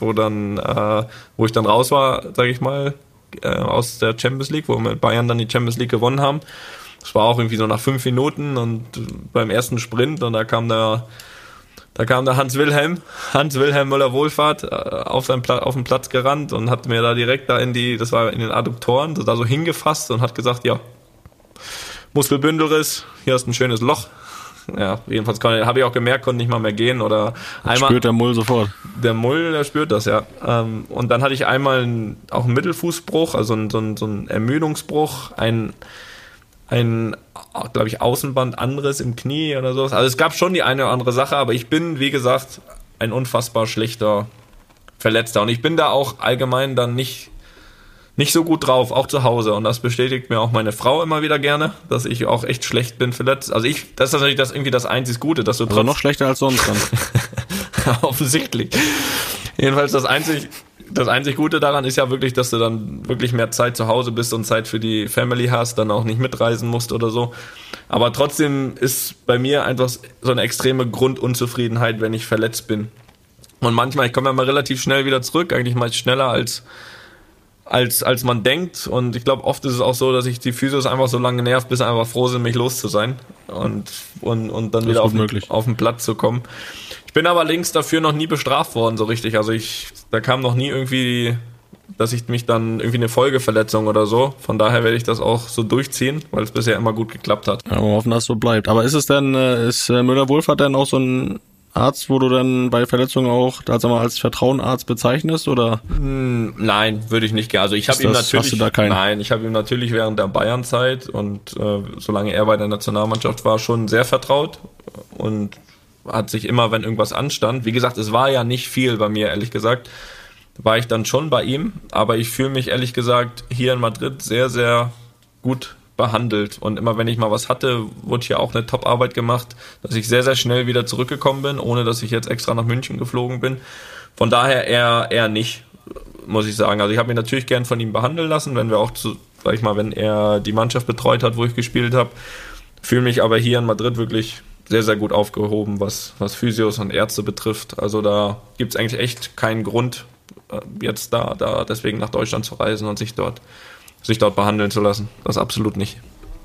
ich dann raus war, sage ich mal, aus der Champions League, wo wir mit Bayern dann die Champions League gewonnen haben, das war auch irgendwie so nach 5 Minuten und beim ersten Sprint und da kam der Hans-Wilhelm Müller-Wohlfahrt auf den Platz gerannt und hat mir da direkt das war in den Adduktoren, da so hingefasst und hat gesagt, ja, Muskelbündelriss, hier hast ein schönes Loch. Ja, jedenfalls habe ich auch gemerkt, konnte nicht mal mehr gehen oder einmal. Spürt der Mull sofort. Der Mull, der spürt das, ja. Und dann hatte ich einmal auch einen Mittelfußbruch, also so einen Ermüdungsbruch, ein glaube ich, Außenband anderes im Knie oder sowas. Also es gab schon die eine oder andere Sache, aber ich bin, wie gesagt, ein unfassbar schlechter Verletzter. Und ich bin da auch allgemein dann nicht so gut drauf, auch zu Hause. Und das bestätigt mir auch meine Frau immer wieder gerne, dass ich auch echt schlecht bin verletzt. Also das ist natürlich irgendwie das einzig Gute, dass du also noch schlechter als sonst dann. Offensichtlich. Jedenfalls das einzig Gute daran ist ja wirklich, dass du dann wirklich mehr Zeit zu Hause bist und Zeit für die Family hast, dann auch nicht mitreisen musst oder so. Aber trotzdem ist bei mir einfach so eine extreme Grundunzufriedenheit, wenn ich verletzt bin. Und manchmal, ich komme ja mal relativ schnell wieder zurück, eigentlich meist schneller als man denkt. Und ich glaube, oft ist es auch so, dass ich die Physios einfach so lange nervt, bis sie einfach froh sind, mich los zu sein und dann wieder auf den Platz zu kommen. Ich bin aber links dafür noch nie bestraft worden, so richtig. Also da kam noch nie irgendwie, dass ich mich dann irgendwie eine Folgeverletzung oder so. Von daher werde ich das auch so durchziehen, weil es bisher immer gut geklappt hat. Ja, wir hoffen, dass es so bleibt. Aber ist Müller-Wohlfahrt dann auch so ein Arzt, wo du dann bei Verletzungen auch als Vertrauenarzt bezeichnest, oder? Nein, würde ich nicht gerne. Also ich habe ihm natürlich während der Bayern-Zeit und solange er bei der Nationalmannschaft war, schon sehr vertraut und hat sich immer, wenn irgendwas anstand, wie gesagt, es war ja nicht viel bei mir, ehrlich gesagt, war ich dann schon bei ihm, aber ich fühle mich ehrlich gesagt hier in Madrid sehr, sehr gut behandelt und immer wenn ich mal was hatte, wurde hier auch eine Top-Arbeit gemacht, dass ich sehr, sehr schnell wieder zurückgekommen bin, ohne dass ich jetzt extra nach München geflogen bin. Von daher eher nicht, muss ich sagen. Also ich habe mich natürlich gern von ihm behandeln lassen, wenn wenn er die Mannschaft betreut hat, wo ich gespielt habe. Fühle mich aber hier in Madrid wirklich sehr, sehr gut aufgehoben, was Physios und Ärzte betrifft. Also da gibt es eigentlich echt keinen Grund, jetzt da deswegen nach Deutschland zu reisen und sich dort behandeln zu lassen. Das absolut nicht.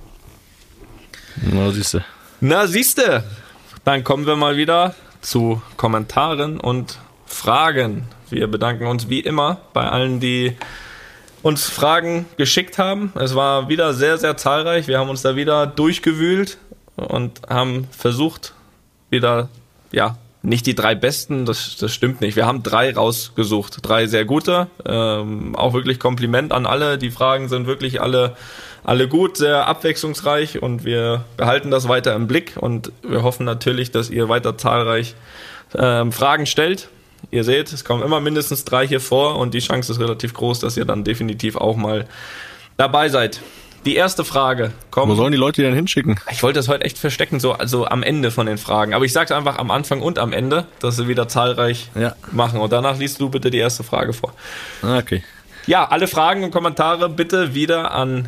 Na, siehste. Dann kommen wir mal wieder zu Kommentaren und Fragen. Wir bedanken uns wie immer bei allen, die uns Fragen geschickt haben. Es war wieder sehr, sehr zahlreich. Wir haben uns da wieder durchgewühlt und haben versucht, wieder, nicht die 3 besten, das stimmt nicht. Wir haben 3 rausgesucht, 3 sehr gute. Auch wirklich Kompliment an alle. Die Fragen sind wirklich alle gut, sehr abwechslungsreich und wir behalten das weiter im Blick und wir hoffen natürlich, dass ihr weiter zahlreich Fragen stellt. Ihr seht, es kommen immer mindestens 3 hier vor und die Chance ist relativ groß, dass ihr dann definitiv auch mal dabei seid. Die erste Frage kommt. Wo sollen die Leute die denn hinschicken? Ich wollte das heute echt verstecken, also am Ende von den Fragen. Aber ich sag's einfach am Anfang und am Ende, dass sie wieder zahlreich machen. Und danach liest du bitte die erste Frage vor. Okay. Ja, alle Fragen und Kommentare bitte wieder an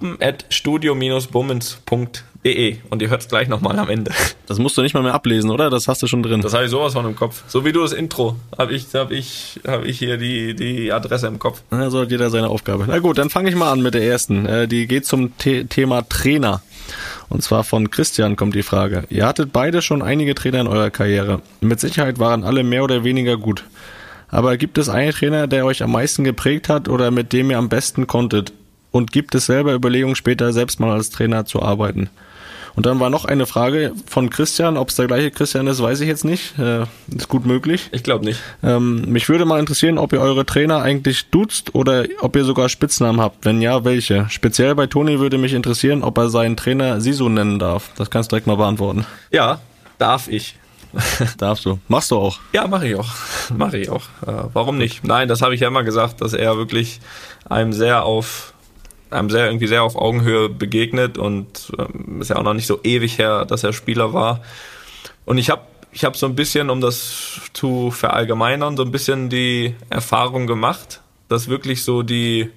luppen@studio-bummens.de. Und ihr hört's gleich nochmal am Ende. Das musst du nicht mal mehr ablesen, oder? Das hast du schon drin. Das habe ich sowas von im Kopf. So wie du das Intro, hab ich hier die Adresse im Kopf. Na, so hat jeder seine Aufgabe. Na gut, dann fange ich mal an mit der ersten. Die geht zum Thema Trainer. Und zwar von Christian kommt die Frage. Ihr hattet beide schon einige Trainer in eurer Karriere. Mit Sicherheit waren alle mehr oder weniger gut. Aber gibt es einen Trainer, der euch am meisten geprägt hat oder mit dem ihr am besten konntet? Und gibt es selber Überlegungen, später selbst mal als Trainer zu arbeiten? Und dann war noch eine Frage von Christian. Ob es der gleiche Christian ist, weiß ich jetzt nicht. Ist gut möglich. Ich glaube nicht. Mich würde mal interessieren, ob ihr eure Trainer eigentlich duzt oder ob ihr sogar Spitznamen habt. Wenn ja, welche? Speziell bei Toni würde mich interessieren, ob er seinen Trainer Sisu nennen darf. Das kannst du direkt mal beantworten. Ja, darf ich. Darfst du. Machst du auch? Ja, mache ich auch. Warum nicht? Nein, das habe ich ja immer gesagt, dass er wirklich einem sehr auf Augenhöhe begegnet und ist ja auch noch nicht so ewig her, dass er Spieler war. Und ich hab so ein bisschen, um das zu verallgemeinern, so ein bisschen die Erfahrung gemacht, dass wirklich so die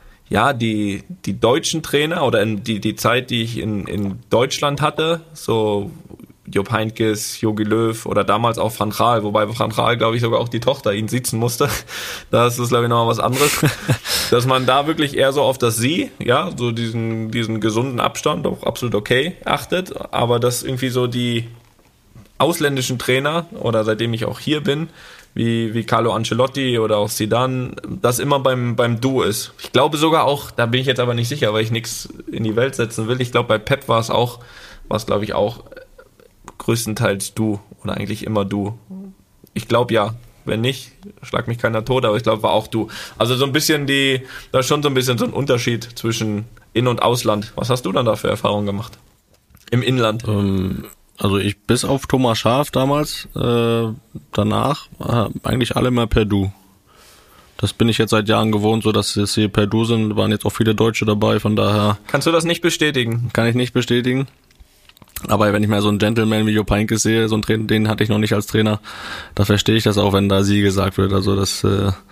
deutschen Trainer oder die Zeit, die ich in Deutschland hatte, so Jupp Heynckes, Jogi Löw oder damals auch Van Gaal, wobei Van Gaal, glaube ich, sogar auch die Tochter ihn sitzen musste. Das ist, glaube ich, noch was anderes. Dass man da wirklich eher so auf das Sie, so diesen gesunden Abstand, auch absolut okay, achtet, aber dass irgendwie so die ausländischen Trainer oder seitdem ich auch hier bin, wie Carlo Ancelotti oder auch Zidane, das immer beim Du ist. Ich glaube sogar auch, da bin ich jetzt aber nicht sicher, weil ich nichts in die Welt setzen will, ich glaube bei Pep war es glaube ich auch größtenteils Du oder eigentlich immer Du. Ich glaube ja. Wenn nicht, schlag mich keiner tot, aber ich glaube, war auch Du. Also so ein bisschen da ist schon so ein bisschen so ein Unterschied zwischen In- und Ausland. Was hast du dann da für Erfahrungen gemacht? Im Inland? Also ich bis auf Thomas Schaaf damals, danach eigentlich alle mal per Du. Das bin ich jetzt seit Jahren gewohnt, so dass es hier per Du sind. Waren jetzt auch viele Deutsche dabei, von daher. Kannst du das nicht bestätigen? Kann ich nicht bestätigen. Aber wenn ich mal so einen Gentleman wie Jupp Heynckes sehe, so einen Trainer, den hatte ich noch nicht als Trainer, da verstehe ich das auch, wenn da sie gesagt wird. Also das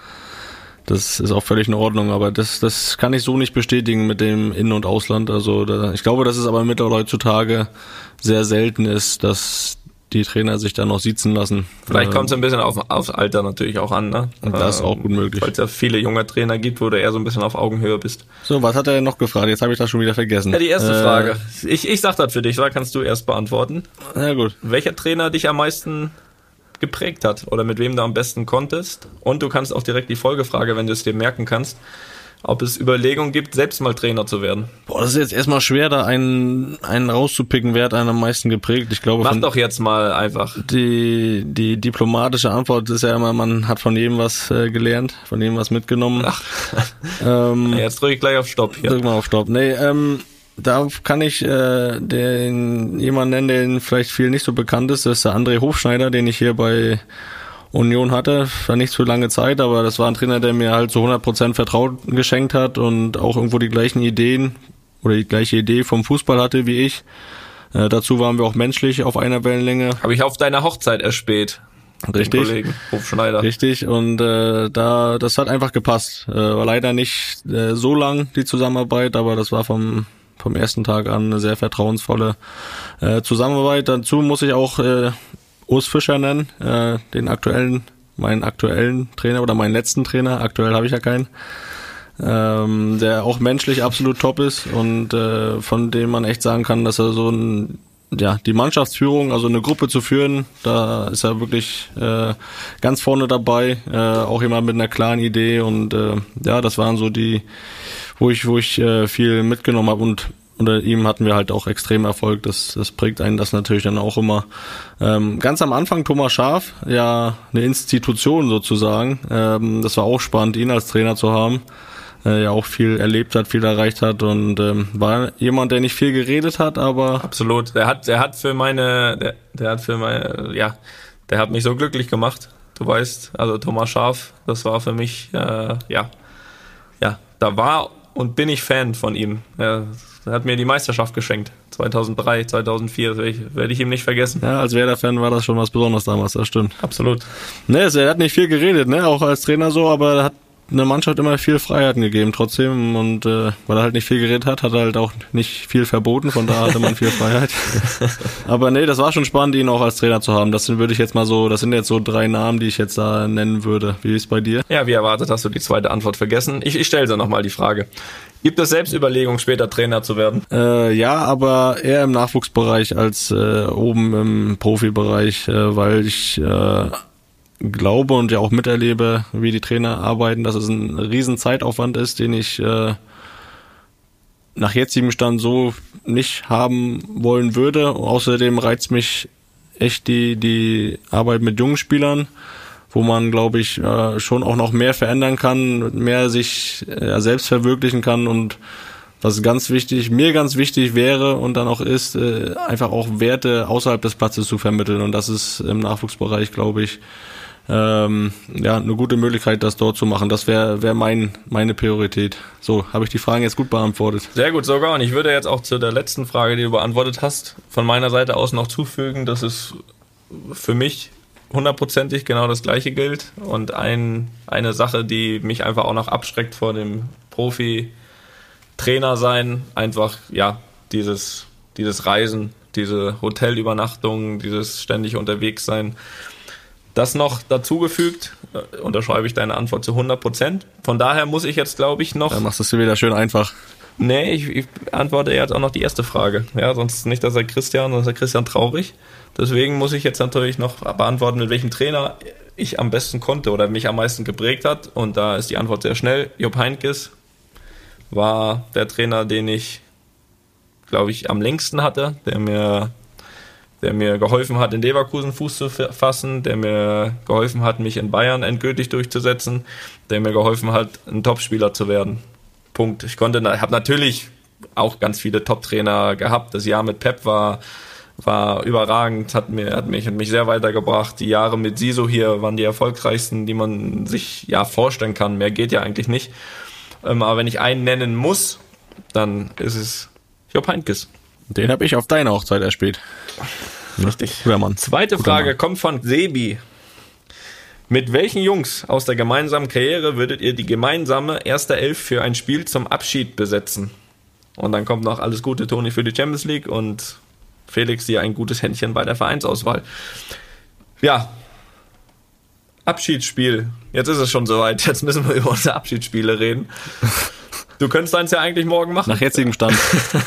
ist auch völlig in Ordnung, aber das kann ich so nicht bestätigen mit dem In- und Ausland. Also ich glaube, dass es aber mittlerweile heutzutage sehr selten ist, dass die Trainer sich da noch siezen lassen. Vielleicht kommt es ein bisschen aufs Alter natürlich auch an, ne? Und das ist auch gut möglich. Weil es ja viele junge Trainer gibt, wo du eher so ein bisschen auf Augenhöhe bist. So, was hat er denn noch gefragt? Jetzt habe ich das schon wieder vergessen. Ja, die erste Frage. Ich sag das für dich, da kannst du erst beantworten. Ja, gut. Welcher Trainer dich am meisten geprägt hat oder mit wem du am besten konntest? Und du kannst auch direkt die Folgefrage, wenn du es dir merken kannst, ob es Überlegungen gibt, selbst mal Trainer zu werden. Boah, das ist jetzt erstmal schwer, da einen rauszupicken, wer hat einen am meisten geprägt. Ich glaube, mach doch jetzt mal einfach. Die diplomatische Antwort ist ja immer, man hat von jedem was gelernt, von jedem was mitgenommen. Ach. Jetzt drücke ich gleich auf Stopp hier. Drück mal auf Stopp. Nee, da kann ich jemanden nennen, der vielleicht viel nicht so bekannt ist. Das ist der André Hofschneider, den ich hier bei Union hatte. War nicht so lange Zeit, aber das war ein Trainer, der mir halt zu 100% Vertrauen geschenkt hat und auch irgendwo die gleichen Ideen oder die gleiche Idee vom Fußball hatte wie ich. Dazu waren wir auch menschlich auf einer Wellenlänge. Habe ich auf deiner Hochzeit erspäht. Richtig. Kollegen Hofschneider. Richtig, und das hat einfach gepasst. War leider nicht so lang die Zusammenarbeit, aber das war vom ersten Tag an eine sehr vertrauensvolle Zusammenarbeit. Dazu muss ich auch Urs Fischer nennen, meinen aktuellen Trainer oder meinen letzten Trainer. Aktuell habe ich ja keinen. Der auch menschlich absolut top ist und von dem man echt sagen kann, dass er die Mannschaftsführung, also eine Gruppe zu führen, da ist er wirklich ganz vorne dabei, auch jemand mit einer klaren Idee und das waren so die, wo ich viel mitgenommen habe und unter ihm hatten wir halt auch extrem Erfolg, das prägt einen das natürlich dann auch immer. Ganz am Anfang Thomas Schaaf, ja eine Institution sozusagen, das war auch spannend, ihn als Trainer zu haben. Ja auch viel erlebt hat, viel erreicht hat und war jemand, der nicht viel geredet hat, aber absolut. Der hat mich so glücklich gemacht. Du weißt, also Thomas Schaaf, das war für mich da war und bin ich Fan von ihm. Er hat mir die Meisterschaft geschenkt. 2003, 2004, das werde ich ihm nicht vergessen. Ja, als Werder-Fan war das schon was Besonderes damals, das stimmt. Absolut. Er hat nicht viel geredet, auch als Trainer so, aber er hat eine Mannschaft immer viel Freiheiten gegeben trotzdem und weil er halt nicht viel geredet hat er halt auch nicht viel verboten, von da hatte man viel Freiheit. Aber das war schon spannend, ihn auch als Trainer zu haben. Das sind jetzt so 3 Namen, die ich jetzt da nennen würde. Wie ist es bei dir? Ja, wie erwartet hast du die zweite Antwort vergessen. Ich stelle sie nochmal die Frage. Gibt es Selbstüberlegungen, später Trainer zu werden? Ja, aber eher im Nachwuchsbereich als oben im Profibereich, weil ich glaube und ja auch miterlebe, wie die Trainer arbeiten, dass es ein riesen Zeitaufwand ist, den ich nach jetzigem Stand so nicht haben wollen würde. Außerdem reizt mich echt die Arbeit mit jungen Spielern, wo man, glaube ich, schon auch noch mehr verändern kann, mehr sich selbst verwirklichen kann und was mir ganz wichtig wäre und dann auch ist, einfach auch Werte außerhalb des Platzes zu vermitteln und das ist im Nachwuchsbereich, glaube ich, eine gute Möglichkeit, das dort zu machen. Das wäre meine Priorität. So, habe ich die Fragen jetzt gut beantwortet. Sehr gut, sogar. Und ich würde jetzt auch zu der letzten Frage, die du beantwortet hast, von meiner Seite aus noch zufügen, dass es für mich 100%ig genau das Gleiche gilt. Und eine Sache, die mich einfach auch noch abschreckt vor dem Profi-Trainer sein, einfach, dieses Reisen, diese Hotelübernachtung, dieses ständig unterwegs sein. Das noch dazugefügt, unterschreibe ich deine Antwort zu 100%. Von daher muss ich jetzt, glaube ich, noch... Dann machst du es dir wieder schön einfach. Nee, ich antworte jetzt auch noch die erste Frage. Ja, sonst nicht, sonst ist der Christian traurig. Deswegen muss ich jetzt natürlich noch beantworten, mit welchem Trainer ich am besten konnte oder mich am meisten geprägt hat. Und da ist die Antwort sehr schnell. Jupp Heynckes war der Trainer, den ich, glaube ich, am längsten hatte, der mir geholfen hat, in Leverkusen Fuß zu fassen, der mir geholfen hat, mich in Bayern endgültig durchzusetzen, der mir geholfen hat, ein Topspieler zu werden. Punkt. Ich habe natürlich auch ganz viele Top-Trainer gehabt. Das Jahr mit Pep war überragend, hat mich sehr weitergebracht. Die Jahre mit Siso hier waren die erfolgreichsten, die man sich vorstellen kann. Mehr geht ja eigentlich nicht. Aber wenn ich einen nennen muss, dann ist es Jupp Heynckes. Den habe ich auf deiner Hochzeit erspielt. Richtig. Guter Mann. Zweite Frage kommt von Sebi. Mit welchen Jungs aus der gemeinsamen Karriere würdet ihr die gemeinsame erste Elf für ein Spiel zum Abschied besetzen? Und dann kommt noch alles Gute, Toni, für die Champions League und Felix dir ein gutes Händchen bei der Vereinsauswahl. Ja, Abschiedsspiel. Jetzt ist es schon soweit. Jetzt müssen wir über unsere Abschiedsspiele reden. Du könntest eins ja eigentlich morgen machen. Nach jetzigem Stand.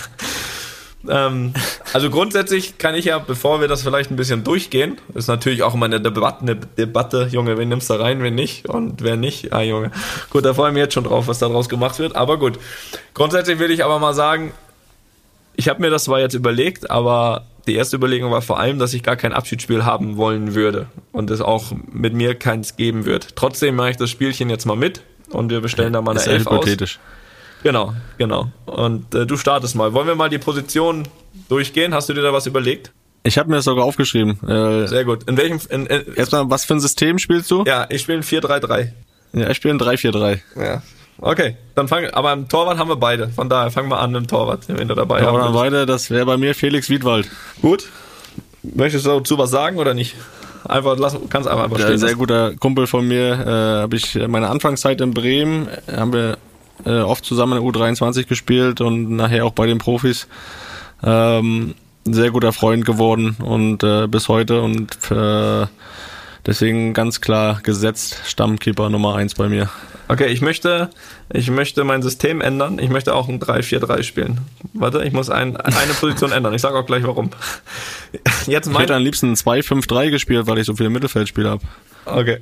Also grundsätzlich kann ich ja, bevor wir das vielleicht ein bisschen durchgehen, ist natürlich auch immer eine Debatte, Junge, wen nimmst du rein, wen nicht und wer nicht, Junge. Gut, da freue ich mich jetzt schon drauf, was da draus gemacht wird, aber gut. Grundsätzlich will ich aber mal sagen, ich habe mir das zwar jetzt überlegt, aber die erste Überlegung war vor allem, dass ich gar kein Abschiedsspiel haben wollen würde und es auch mit mir keins geben wird. Trotzdem mache ich das Spielchen jetzt mal mit und wir bestellen da mal eine Elf aus. Genau. Und du startest mal. Wollen wir mal die Position durchgehen? Hast du dir da was überlegt? Ich habe mir das sogar aufgeschrieben. Sehr gut. In welchem? Erstmal, was für ein System spielst du? Ja, ich spiele ein 4-3-3. Ja, ich spiele ein 3-4-3. Ja. Okay, aber im Torwart haben wir beide. Von daher fangen wir an im Torwart, wenn du dabei haben willst. Beide, das wäre bei mir Felix Wiedwald. Gut. Möchtest du dazu was sagen oder nicht? Kannst einfach stehen. Ein sehr guter Kumpel von mir, habe ich meine Anfangszeit in Bremen, haben wir oft zusammen in der U23 gespielt und nachher auch bei den Profis. Ein sehr guter Freund geworden und bis heute und deswegen ganz klar gesetzt Stammkeeper Nummer 1 bei mir. Okay, ich möchte mein System ändern. Ich möchte auch ein 3-4-3 spielen. Warte, ich muss eine Position ändern. Ich sage auch gleich warum. Ich hätte am liebsten ein 2-5-3 gespielt, weil ich so viele Mittelfeldspieler habe. Okay.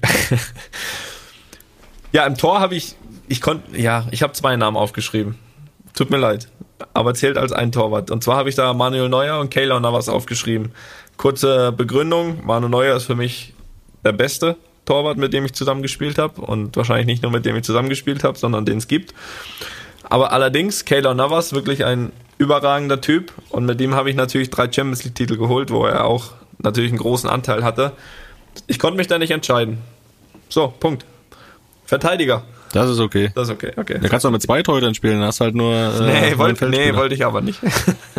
Ja, im Tor habe ich habe 2 Namen aufgeschrieben. Tut mir leid, aber zählt als ein Torwart. Und zwar habe ich da Manuel Neuer und Keylor Navas aufgeschrieben. Kurze Begründung, Manuel Neuer ist für mich der beste Torwart, mit dem ich zusammengespielt habe und wahrscheinlich nicht nur mit dem ich zusammengespielt habe, sondern den es gibt. Aber allerdings, Keylor Navas, wirklich ein überragender Typ und mit dem habe ich natürlich 3 Champions League Titel geholt, wo er auch natürlich einen großen Anteil hatte. Ich konnte mich da nicht entscheiden. So, Punkt. Verteidiger. Das ist okay. Das ist okay. Da kannst du auch mit 2 Torhütern spielen, hast halt nur wollte ich aber nicht.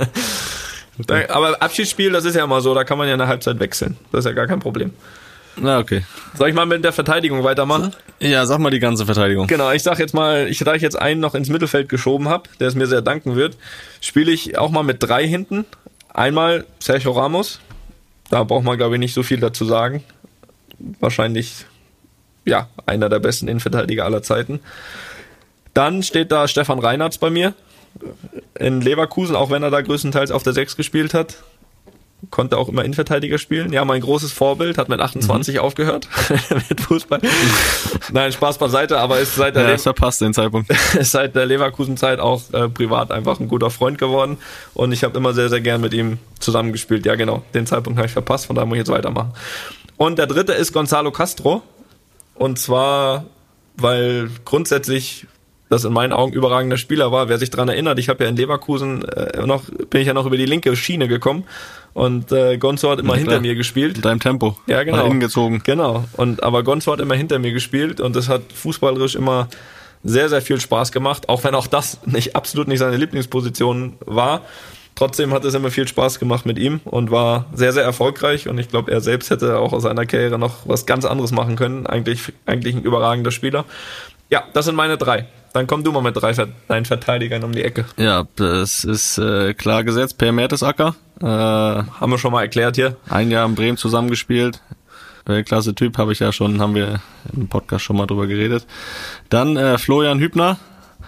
Aber Abschiedsspiel, das ist ja immer so, da kann man ja in der Halbzeit wechseln. Das ist ja gar kein Problem. Na, okay. Soll ich mal mit der Verteidigung weitermachen? Ja, sag mal die ganze Verteidigung. Genau, ich sag jetzt mal, da ich jetzt einen noch ins Mittelfeld geschoben habe, der es mir sehr danken wird, spiele ich auch mal mit 3 hinten. Einmal Sergio Ramos. Da braucht man, glaube ich, nicht so viel dazu sagen. Wahrscheinlich, ja, einer der besten Innenverteidiger aller Zeiten. Dann steht da Stefan Reinartz bei mir. In Leverkusen, auch wenn er da größtenteils auf der 6 gespielt hat. Konnte auch immer Innenverteidiger spielen. Ja, mein großes Vorbild, hat mit 28 aufgehört mit Fußball. Nein, Spaß beiseite, aber ist seit der verpasst den Zeitpunkt. Ist seit der Leverkusen-Zeit auch privat einfach ein guter Freund geworden und ich habe immer sehr, sehr gern mit ihm zusammengespielt. Ja, genau, den Zeitpunkt habe ich verpasst, von daher muss ich jetzt weitermachen. Und der dritte ist Gonzalo Castro und zwar, weil grundsätzlich das in meinen Augen überragender Spieler war. Wer sich daran erinnert, ich habe ja in Leverkusen bin ich ja noch über die linke Schiene gekommen und Gonzo hat immer hinter mir gespielt. In deinem Tempo. Ja, genau. Nach innen gezogen. Genau. Aber Gonzo hat immer hinter mir gespielt und das hat fußballerisch immer sehr, sehr viel Spaß gemacht, auch wenn auch das absolut nicht seine Lieblingsposition war. Trotzdem hat es immer viel Spaß gemacht mit ihm und war sehr, sehr erfolgreich und ich glaube, er selbst hätte auch aus seiner Karriere noch was ganz anderes machen können. Eigentlich ein überragender Spieler. Ja, das sind meine 3. Dann komm du mal mit 3 deinen Verteidigern um die Ecke. Ja, das ist klar gesetzt. Per Mertesacker. Haben wir schon mal erklärt hier. Ein Jahr in Bremen zusammengespielt. Klasse Typ, haben wir im Podcast schon mal drüber geredet. Dann Florian Hübner.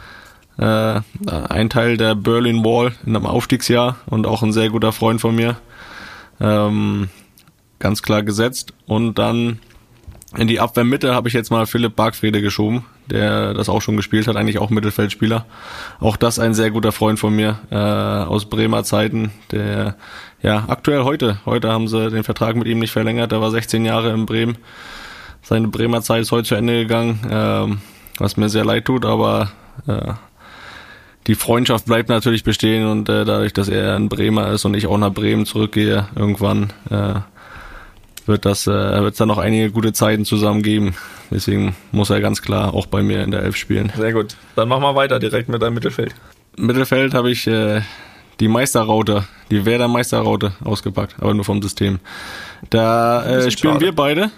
Ein Teil der Berlin Wall in einem Aufstiegsjahr und auch ein sehr guter Freund von mir. Ganz klar gesetzt. Und dann in die Abwehrmitte habe ich jetzt mal Philipp Bargfrede geschoben, der das auch schon gespielt hat, eigentlich auch Mittelfeldspieler. Auch das ein sehr guter Freund von mir aus Bremer Zeiten, der aktuell heute haben sie den Vertrag mit ihm nicht verlängert, der war 16 Jahre in Bremen. Seine Bremer Zeit ist heute zu Ende gegangen, was mir sehr leid tut, aber die Freundschaft bleibt natürlich bestehen und dadurch, dass er ein Bremer ist und ich auch nach Bremen zurückgehe, irgendwann wird es da noch einige gute Zeiten zusammen geben. Deswegen muss er ganz klar auch bei mir in der 11 spielen. Sehr gut. Dann machen wir weiter direkt mit deinem Mittelfeld. Im Mittelfeld habe ich die Meisterraute, die Werder Meisterraute ausgepackt, aber nur vom System. Da spielen wir beide.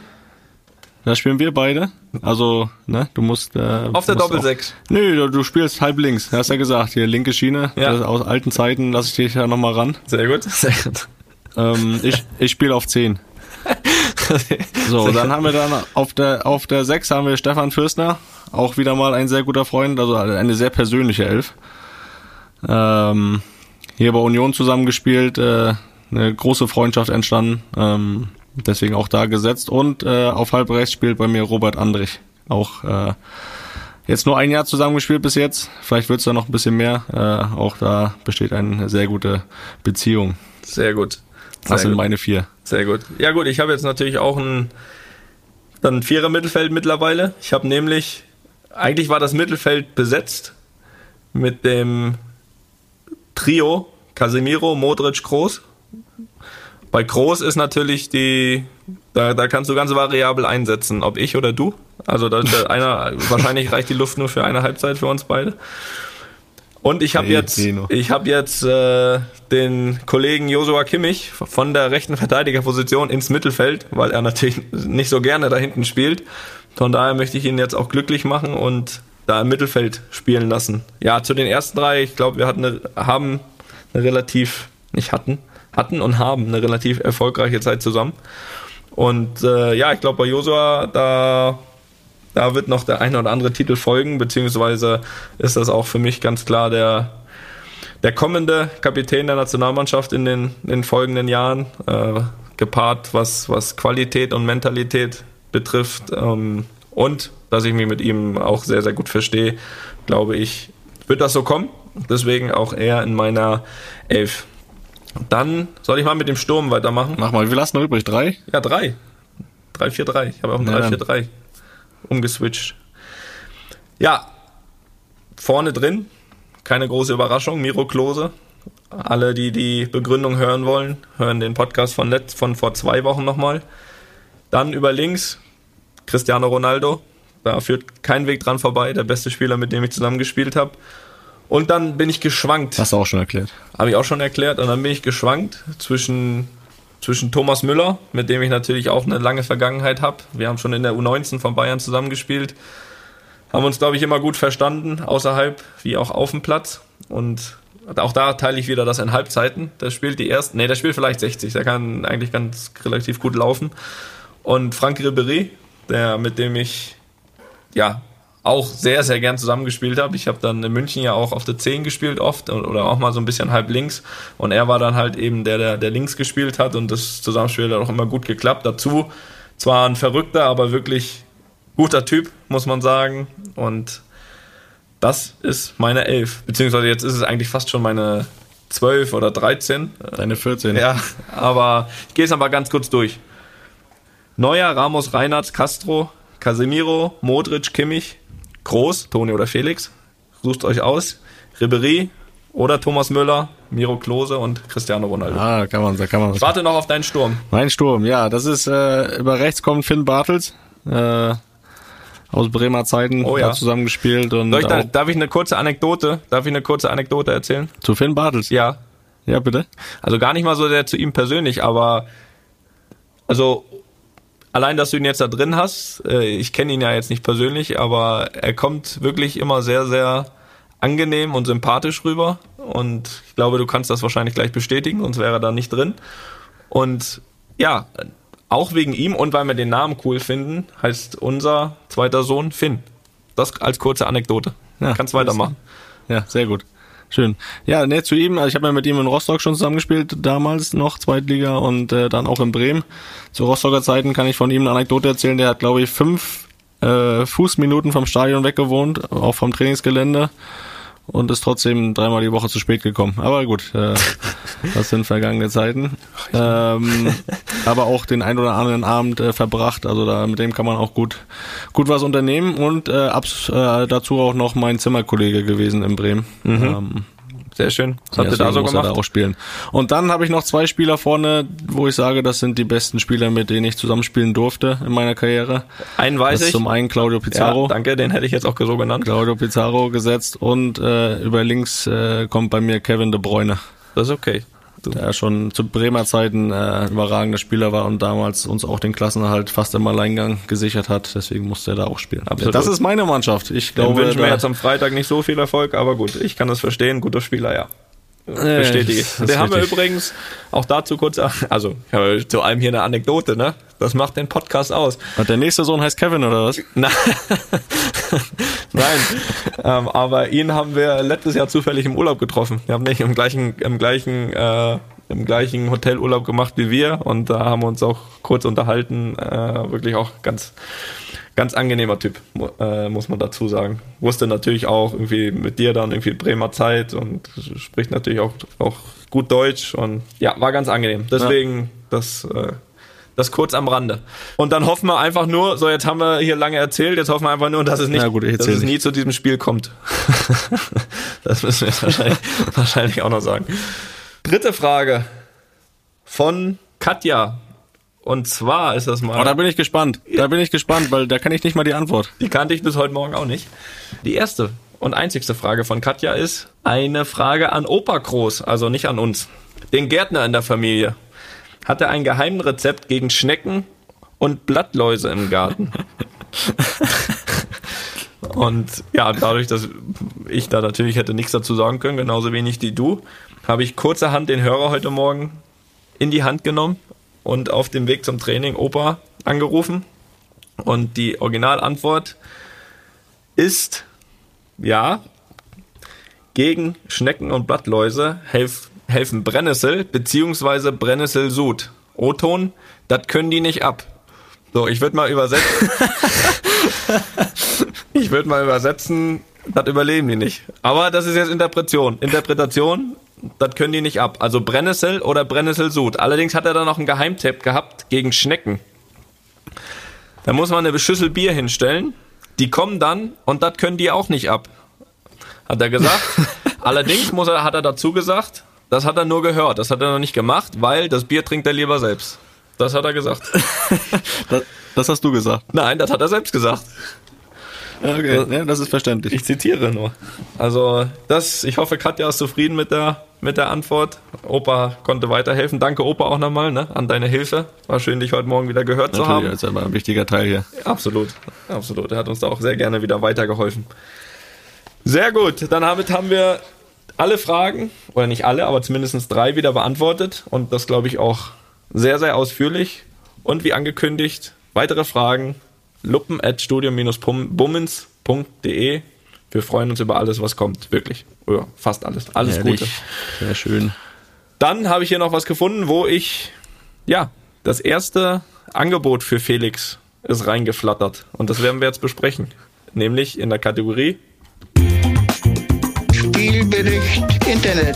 Also, ne, du musst... auf der Doppel-6. Nö, du spielst halb links, hast ja gesagt. Hier, linke Schiene. Ja. Aus alten Zeiten lasse ich dich ja nochmal ran. Sehr gut. Ich spiele auf 10. So, dann haben wir dann auf der 6 haben wir Stefan Fürstner. Auch wieder mal ein sehr guter Freund, also eine sehr persönliche Elf. Hier bei Union zusammengespielt, eine große Freundschaft entstanden. Deswegen auch da gesetzt. Und auf halb rechts spielt bei mir Robert Andrich. Auch jetzt nur ein Jahr zusammengespielt bis jetzt. Vielleicht wird es da noch ein bisschen mehr. Auch da besteht eine sehr gute Beziehung. Sehr gut. Das sind meine 4. Sehr gut. Ja gut, ich habe jetzt natürlich auch ein Vierer-Mittelfeld mittlerweile. Ich habe nämlich, eigentlich war das Mittelfeld besetzt mit dem Trio Casemiro, Modric, Kroos. Bei Kroos ist natürlich da kannst du ganz variabel einsetzen, ob ich oder du. Also wahrscheinlich reicht die Luft nur für eine Halbzeit für uns beide. Und ich habe jetzt den Kollegen Joshua Kimmich von der rechten Verteidigerposition ins Mittelfeld, weil er natürlich nicht so gerne da hinten spielt. Von daher möchte ich ihn jetzt auch glücklich machen und da im Mittelfeld spielen lassen. Ja, zu den ersten 3, ich glaube, wir haben eine relativ erfolgreiche Zeit zusammen. Und ich glaube, bei Joshua, da wird noch der eine oder andere Titel folgen, beziehungsweise ist das auch für mich ganz klar der kommende Kapitän der Nationalmannschaft in den folgenden Jahren, gepaart was Qualität und Mentalität betrifft, und dass ich mich mit ihm auch sehr, sehr gut verstehe, glaube ich, wird das so kommen. Deswegen auch er in meiner 11. Dann soll ich mal mit dem Sturm weitermachen. Mach mal, wir lassen noch übrig 3. Ja, 3. 3-4-3. Ich habe auch ein 3-4-3 umgeswitcht. Ja, vorne drin, keine große Überraschung, Miro Klose. Alle, die Begründung hören wollen, hören den Podcast von vor 2 Wochen nochmal. Dann über links Cristiano Ronaldo. Da führt kein Weg dran vorbei, der beste Spieler, mit dem ich zusammengespielt habe. Und dann bin ich geschwankt. Hast du auch schon erklärt. Habe ich auch schon erklärt. Und dann bin ich geschwankt zwischen Thomas Müller, mit dem ich natürlich auch eine lange Vergangenheit habe. Wir haben schon in der U19 von Bayern zusammengespielt. Haben uns, glaube ich, immer gut verstanden, außerhalb wie auch auf dem Platz. Und auch da teile ich wieder das in Halbzeiten. Der spielt vielleicht 60. Der kann eigentlich relativ gut laufen. Und Franck Ribéry, mit dem ich auch sehr, sehr gern zusammengespielt habe. Ich habe dann in München ja auch auf der 10 gespielt oft oder auch mal so ein bisschen halb links. Und er war dann halt eben der links gespielt hat, und das Zusammenspiel hat auch immer gut geklappt. Dazu zwar ein verrückter, aber wirklich guter Typ, muss man sagen. Und das ist meine 11. Beziehungsweise jetzt ist es eigentlich fast schon meine 12 oder 13. Deine 14. Ja, aber ich gehe es aber ganz kurz durch. Neuer, Ramos, Reinhardt, Castro, Casemiro, Modric, Kimmich, Kroos, Toni oder Felix, sucht euch aus, Ribéry oder Thomas Müller, Miro Klose und Cristiano Ronaldo. Ah, kann man. Ich warte noch auf deinen Sturm. Mein Sturm, ja, das ist, über rechts kommt Finn Bartels, aus Bremer Zeiten, hat zusammengespielt. Und darf ich eine kurze Anekdote erzählen? Zu Finn Bartels? Ja. Ja, bitte? Also gar nicht mal so sehr zu ihm persönlich, aber allein, dass du ihn jetzt da drin hast, ich kenne ihn ja jetzt nicht persönlich, aber er kommt wirklich immer sehr, sehr angenehm und sympathisch rüber. Und ich glaube, du kannst das wahrscheinlich gleich bestätigen, sonst wäre er da nicht drin. Und ja, auch wegen ihm und weil wir den Namen cool finden, heißt unser zweiter Sohn Finn. Das als kurze Anekdote. Ja, kannst weitermachen. Ja, sehr gut. Schön. Ja, zu ihm, also ich habe ja mit ihm in Rostock schon zusammengespielt, damals noch, Zweitliga, und dann auch in Bremen. Zu Rostocker Zeiten kann ich von ihm eine Anekdote erzählen, der hat, glaube ich, 5 Fußminuten vom Stadion weggewohnt, auch vom Trainingsgelände, und ist trotzdem 3-mal die Woche zu spät gekommen. Aber gut, das sind vergangene Zeiten. Aber auch den ein oder anderen Abend verbracht, also mit dem kann man auch gut was unternehmen, und dazu auch noch mein Zimmerkollege gewesen in Bremen. Sehr schön. Was habt ihr da so gemacht? Da auch spielen. Und dann habe ich noch 2 Spieler vorne, wo ich sage, das sind die besten Spieler, mit denen ich zusammenspielen durfte in meiner Karriere. Einen weiß ich. Das ist zum einen Claudio Pizarro. Ja, danke, den hätte ich jetzt auch so genannt. Claudio Pizarro gesetzt, und über links kommt bei mir Kevin De Bruyne. Das ist okay. Der schon zu Bremer Zeiten überragender Spieler war und damals uns auch den Klassenerhalt fast im Alleingang gesichert hat. Deswegen musste er da auch spielen. Absolut. Das ist meine Mannschaft. Ich glaube, wünschen wir jetzt am Freitag nicht so viel Erfolg, aber gut, ich kann das verstehen. Guter Spieler, ja. Bestätige ich. Den haben wir übrigens auch dazu kurz, also zu allem hier eine Anekdote, ne? Das macht den Podcast aus. Und der nächste Sohn heißt Kevin, oder was? Nein, aber ihn haben wir letztes Jahr zufällig im Urlaub getroffen. Wir haben nicht im gleichen Hotelurlaub gemacht wie wir und da haben wir uns auch kurz unterhalten. Wirklich auch ganz angenehmer Typ, muss man dazu sagen. Wusste natürlich auch irgendwie mit dir dann irgendwie Bremer Zeit und spricht natürlich auch gut Deutsch und ja, war ganz angenehm. Deswegen das kurz am Rande. Und dann hoffen wir einfach nur, so jetzt haben wir hier lange erzählt, jetzt hoffen wir einfach nur, dass es nie zu diesem Spiel kommt. Das müssen wir jetzt wahrscheinlich auch noch sagen. Dritte Frage von Katja. Und zwar ist das mal... Oh, da bin ich gespannt. Weil da kann ich nicht mal die Antwort. Die kannte ich bis heute Morgen auch nicht. Die erste und einzigste Frage von Katja ist eine Frage an Opa Groß, also nicht an uns. Den Gärtner in der Familie. Hat er ein Geheimrezept gegen Schnecken und Blattläuse im Garten? Und ja, dadurch, dass ich da natürlich hätte nichts dazu sagen können, genauso wenig wie du, habe ich kurzerhand den Hörer heute Morgen in die Hand genommen und auf dem Weg zum Training Opa angerufen. Und die Originalantwort ist, ja, gegen Schnecken und Blattläuse helfen Brennnessel bzw. Brennnesselsud. O-Ton, das können die nicht ab. So, ich würde mal übersetzen, das überleben die nicht. Aber das ist jetzt Interpretation, das können die nicht ab. Also Brennnessel oder Brennnesselsud. Allerdings hat er da noch einen Geheimtipp gehabt gegen Schnecken. Da muss man eine Schüssel Bier hinstellen. Die kommen dann und das können die auch nicht ab. Hat er gesagt. Allerdings hat er dazu gesagt, das hat er nur gehört. Das hat er noch nicht gemacht, weil das Bier trinkt er lieber selbst. Das hat er gesagt. Das hast du gesagt? Nein, das hat er selbst gesagt. Okay, ja, das ist verständlich. Ich zitiere nur. Also ich hoffe, Katja ist zufrieden mit der Antwort. Opa konnte weiterhelfen. Danke, Opa, auch nochmal, ne, an deine Hilfe. War schön, dich heute Morgen wieder gehört zu haben. Das ist aber ein wichtiger Teil hier. Absolut. Er hat uns da auch sehr gerne wieder weitergeholfen. Sehr gut. Dann haben wir alle Fragen, oder nicht alle, aber zumindest 3 wieder beantwortet. Und das, glaube ich, auch sehr, sehr ausführlich. Und wie angekündigt, weitere Fragen luppen@studium-bummens.de. Wir freuen uns über alles, was kommt. Wirklich. Ja, fast alles. Alles Ehrlich. Gute. Sehr schön. Dann habe ich hier noch was gefunden, wo das erste Angebot für Felix ist reingeflattert. Und das werden wir jetzt besprechen. Nämlich in der Kategorie Spielbericht Internet.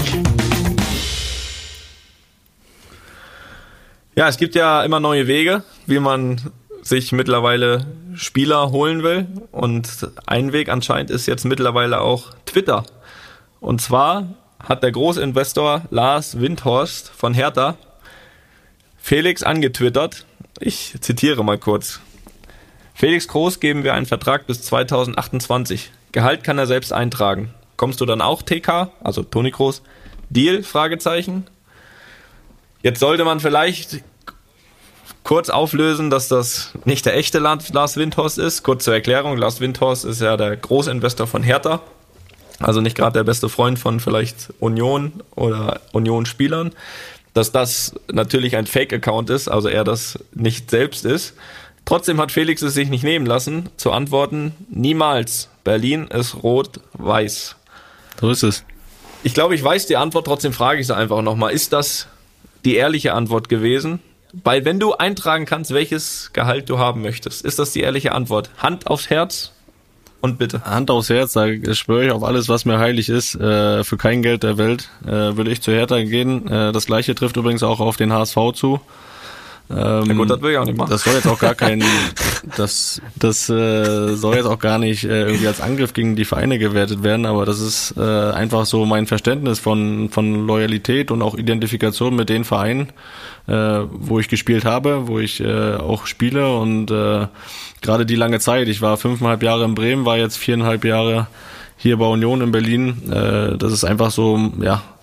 Ja, es gibt ja immer neue Wege, wie man sich mittlerweile Spieler holen will. Und ein Weg anscheinend ist jetzt mittlerweile auch Twitter. Und zwar hat der Großinvestor Lars Windhorst von Hertha Felix angetwittert. Ich zitiere mal kurz. Felix Groß geben wir einen Vertrag bis 2028. Gehalt kann er selbst eintragen. Kommst du dann auch TK, also Toni Kroos? Deal? Fragezeichen. Jetzt sollte man vielleicht kurz auflösen, dass das nicht der echte Lars Windhorst ist. Kurz zur Erklärung, Lars Windhorst ist ja der Großinvestor von Hertha. Also nicht gerade der beste Freund von vielleicht Union oder Union-Spielern. Dass das natürlich ein Fake-Account ist, also er das nicht selbst ist. Trotzdem hat Felix es sich nicht nehmen lassen, zu antworten, niemals. Berlin ist rot-weiß. So ist es. Ich glaube, ich weiß die Antwort, trotzdem frage ich sie einfach nochmal. Ist das die ehrliche Antwort gewesen? Weil wenn du eintragen kannst, welches Gehalt du haben möchtest, ist das die ehrliche Antwort? Hand aufs Herz und bitte. Hand aufs Herz, da schwöre ich auf alles, was mir heilig ist. Für kein Geld der Welt würde ich zu Hertha gehen. Das Gleiche trifft übrigens auch auf den HSV zu. Na gut, das will ich auch nicht machen. Das soll jetzt auch gar kein, das soll jetzt auch gar nicht irgendwie als Angriff gegen die Vereine gewertet werden, aber das ist einfach so mein Verständnis von Loyalität und auch Identifikation mit den Vereinen, wo ich gespielt habe, wo ich auch spiele und gerade die lange Zeit. Ich war 5,5 Jahre in Bremen, war jetzt 4,5 Jahre hier bei Union in Berlin. Das ist einfach so, ja,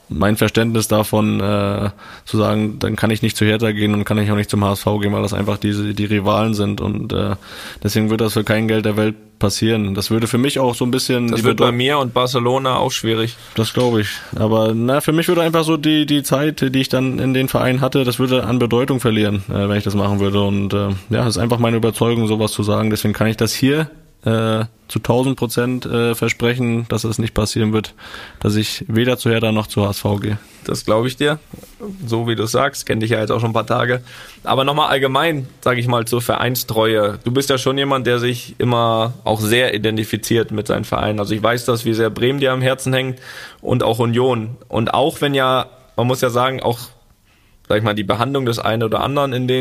mein Verständnis davon zu sagen, dann kann ich nicht zu Hertha gehen und kann ich auch nicht zum HSV gehen, weil das einfach die Rivalen sind und deswegen wird das für kein Geld der Welt passieren. Das würde für mich auch so ein bisschen... Das wird bei mir und Barcelona auch schwierig. Das glaube ich. Aber für mich würde einfach so die Zeit, die ich dann in den Verein hatte, das würde an Bedeutung verlieren, wenn ich das machen würde. Und das ist einfach meine Überzeugung, sowas zu sagen. Deswegen kann ich das hier zu 1000% versprechen, dass es nicht passieren wird, dass ich weder zu Hertha noch zu HSV gehe. Das glaube ich dir, so wie du sagst, kenne dich ja jetzt auch schon ein paar Tage. Aber nochmal allgemein, sage ich mal, zur Vereinstreue. Du bist ja schon jemand, der sich immer auch sehr identifiziert mit seinem Verein. Also ich weiß das, wie sehr Bremen dir am Herzen hängt und auch Union. Und auch wenn ja, man muss ja sagen, auch, sag ich mal, die Behandlung des einen oder anderen in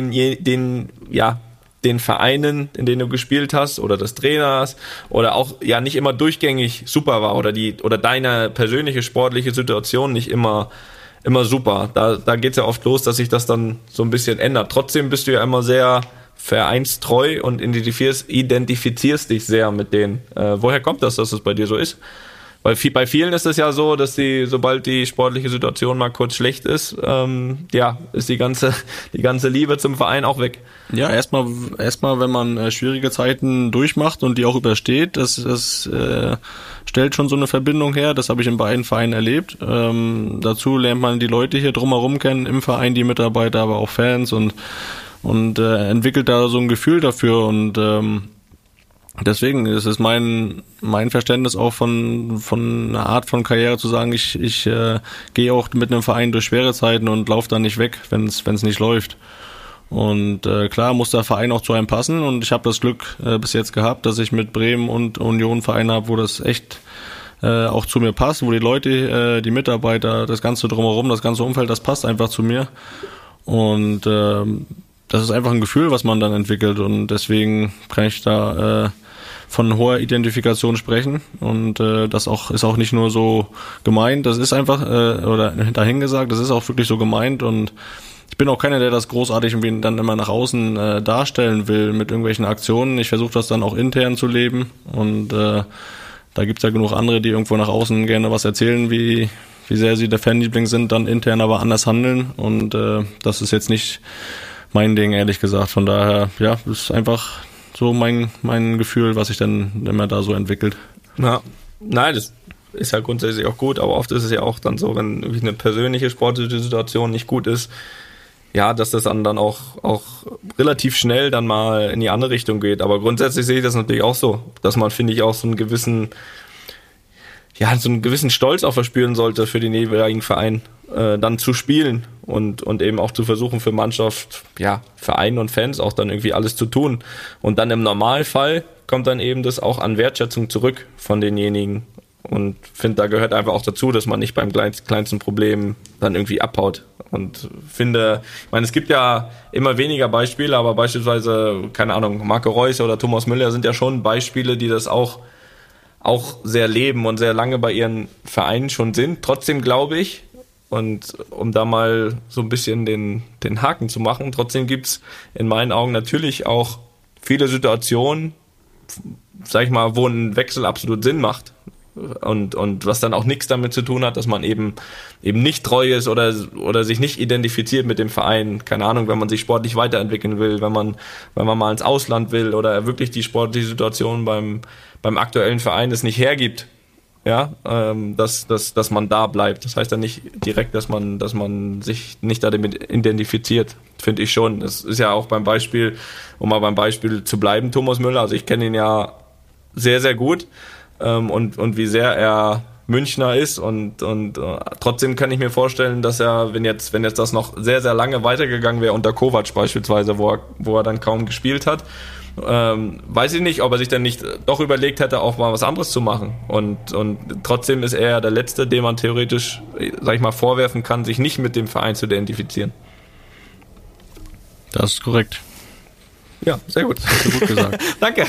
den Vereinen, in denen du gespielt hast oder des Trainers oder auch ja nicht immer durchgängig super war oder deine persönliche sportliche Situation nicht immer super. Da geht's ja oft los, dass sich das dann so ein bisschen ändert. Trotzdem bist du ja immer sehr vereinstreu und identifizierst dich sehr mit denen. Woher kommt das, dass das bei dir so ist? Weil bei vielen ist es ja so, dass sobald die sportliche Situation mal kurz schlecht ist, ist die ganze Liebe zum Verein auch weg. Ja, erstmal, wenn man schwierige Zeiten durchmacht und die auch übersteht, das stellt schon so eine Verbindung her. Das habe ich in beiden Vereinen erlebt. Dazu lernt man die Leute hier drumherum kennen, im Verein, die Mitarbeiter, aber auch Fans und entwickelt da so ein Gefühl dafür und deswegen ist es mein Verständnis auch von einer Art von Karriere zu sagen, ich gehe auch mit einem Verein durch schwere Zeiten und laufe dann nicht weg, wenn es nicht läuft. Und klar muss der Verein auch zu einem passen und ich habe das Glück bis jetzt gehabt, dass ich mit Bremen und Union Vereine habe, wo das echt auch zu mir passt, wo die Leute, die Mitarbeiter, das Ganze drumherum, das ganze Umfeld, das passt einfach zu mir. Und das ist einfach ein Gefühl, was man dann entwickelt und deswegen kann ich da von hoher Identifikation sprechen und das ist auch nicht nur so gemeint, das ist einfach, oder dahingesagt, das ist auch wirklich so gemeint und ich bin auch keiner, der das großartig irgendwie dann immer nach außen darstellen will mit irgendwelchen Aktionen. Ich versuche das dann auch intern zu leben und da gibt's ja genug andere, die irgendwo nach außen gerne was erzählen, wie sehr sie der Fanliebling sind, dann intern aber anders handeln und das ist jetzt nicht mein Ding, ehrlich gesagt. Von daher, ja, das ist einfach so mein Gefühl, was sich dann immer da so entwickelt. Ja, nein, das ist ja grundsätzlich auch gut, aber oft ist es ja auch dann so, wenn irgendwie eine persönliche sportliche Situation nicht gut ist, ja, dass das dann auch relativ schnell dann mal in die andere Richtung geht. Aber grundsätzlich sehe ich das natürlich auch so, dass man, finde ich, auch so einen gewissen Stolz auch verspüren sollte für den jeweiligen Verein, dann zu spielen und eben auch zu versuchen für Mannschaft, ja, Verein und Fans auch dann irgendwie alles zu tun. Und dann im Normalfall kommt dann eben das auch an Wertschätzung zurück von denjenigen. Und finde, da gehört einfach auch dazu, dass man nicht beim kleinsten Problem dann irgendwie abhaut. Und finde, ich meine, es gibt ja immer weniger Beispiele, aber beispielsweise, keine Ahnung, Marco Reus oder Thomas Müller sind ja schon Beispiele, die das auch sehr leben und sehr lange bei ihren Vereinen schon sind. Trotzdem glaube ich, und um da mal so ein bisschen den Haken zu machen, trotzdem gibt's in meinen Augen natürlich auch viele Situationen, sag ich mal, wo ein Wechsel absolut Sinn macht. Und was dann auch nichts damit zu tun hat, dass man eben nicht treu ist oder sich nicht identifiziert mit dem Verein. Keine Ahnung, wenn man sich sportlich weiterentwickeln will, wenn man mal ins Ausland will oder wirklich die sportliche Situation beim aktuellen Verein es nicht hergibt, ja, dass man da bleibt. Das heißt dann nicht direkt, dass man sich nicht damit identifiziert, finde ich schon. Das ist ja auch beim Beispiel, um mal beim Beispiel zu bleiben, Thomas Müller. Also ich kenne ihn ja sehr, sehr gut. Und wie sehr er Münchner ist und trotzdem kann ich mir vorstellen, dass er, wenn jetzt das noch sehr, sehr lange weitergegangen wäre unter Kovac beispielsweise, wo er dann kaum gespielt hat, weiß ich nicht, ob er sich dann nicht doch überlegt hätte, auch mal was anderes zu machen und trotzdem ist er ja der Letzte, dem man theoretisch, sag ich mal, vorwerfen kann, sich nicht mit dem Verein zu identifizieren. Das ist korrekt. Ja, sehr gut. Hast du gut gesagt. Danke.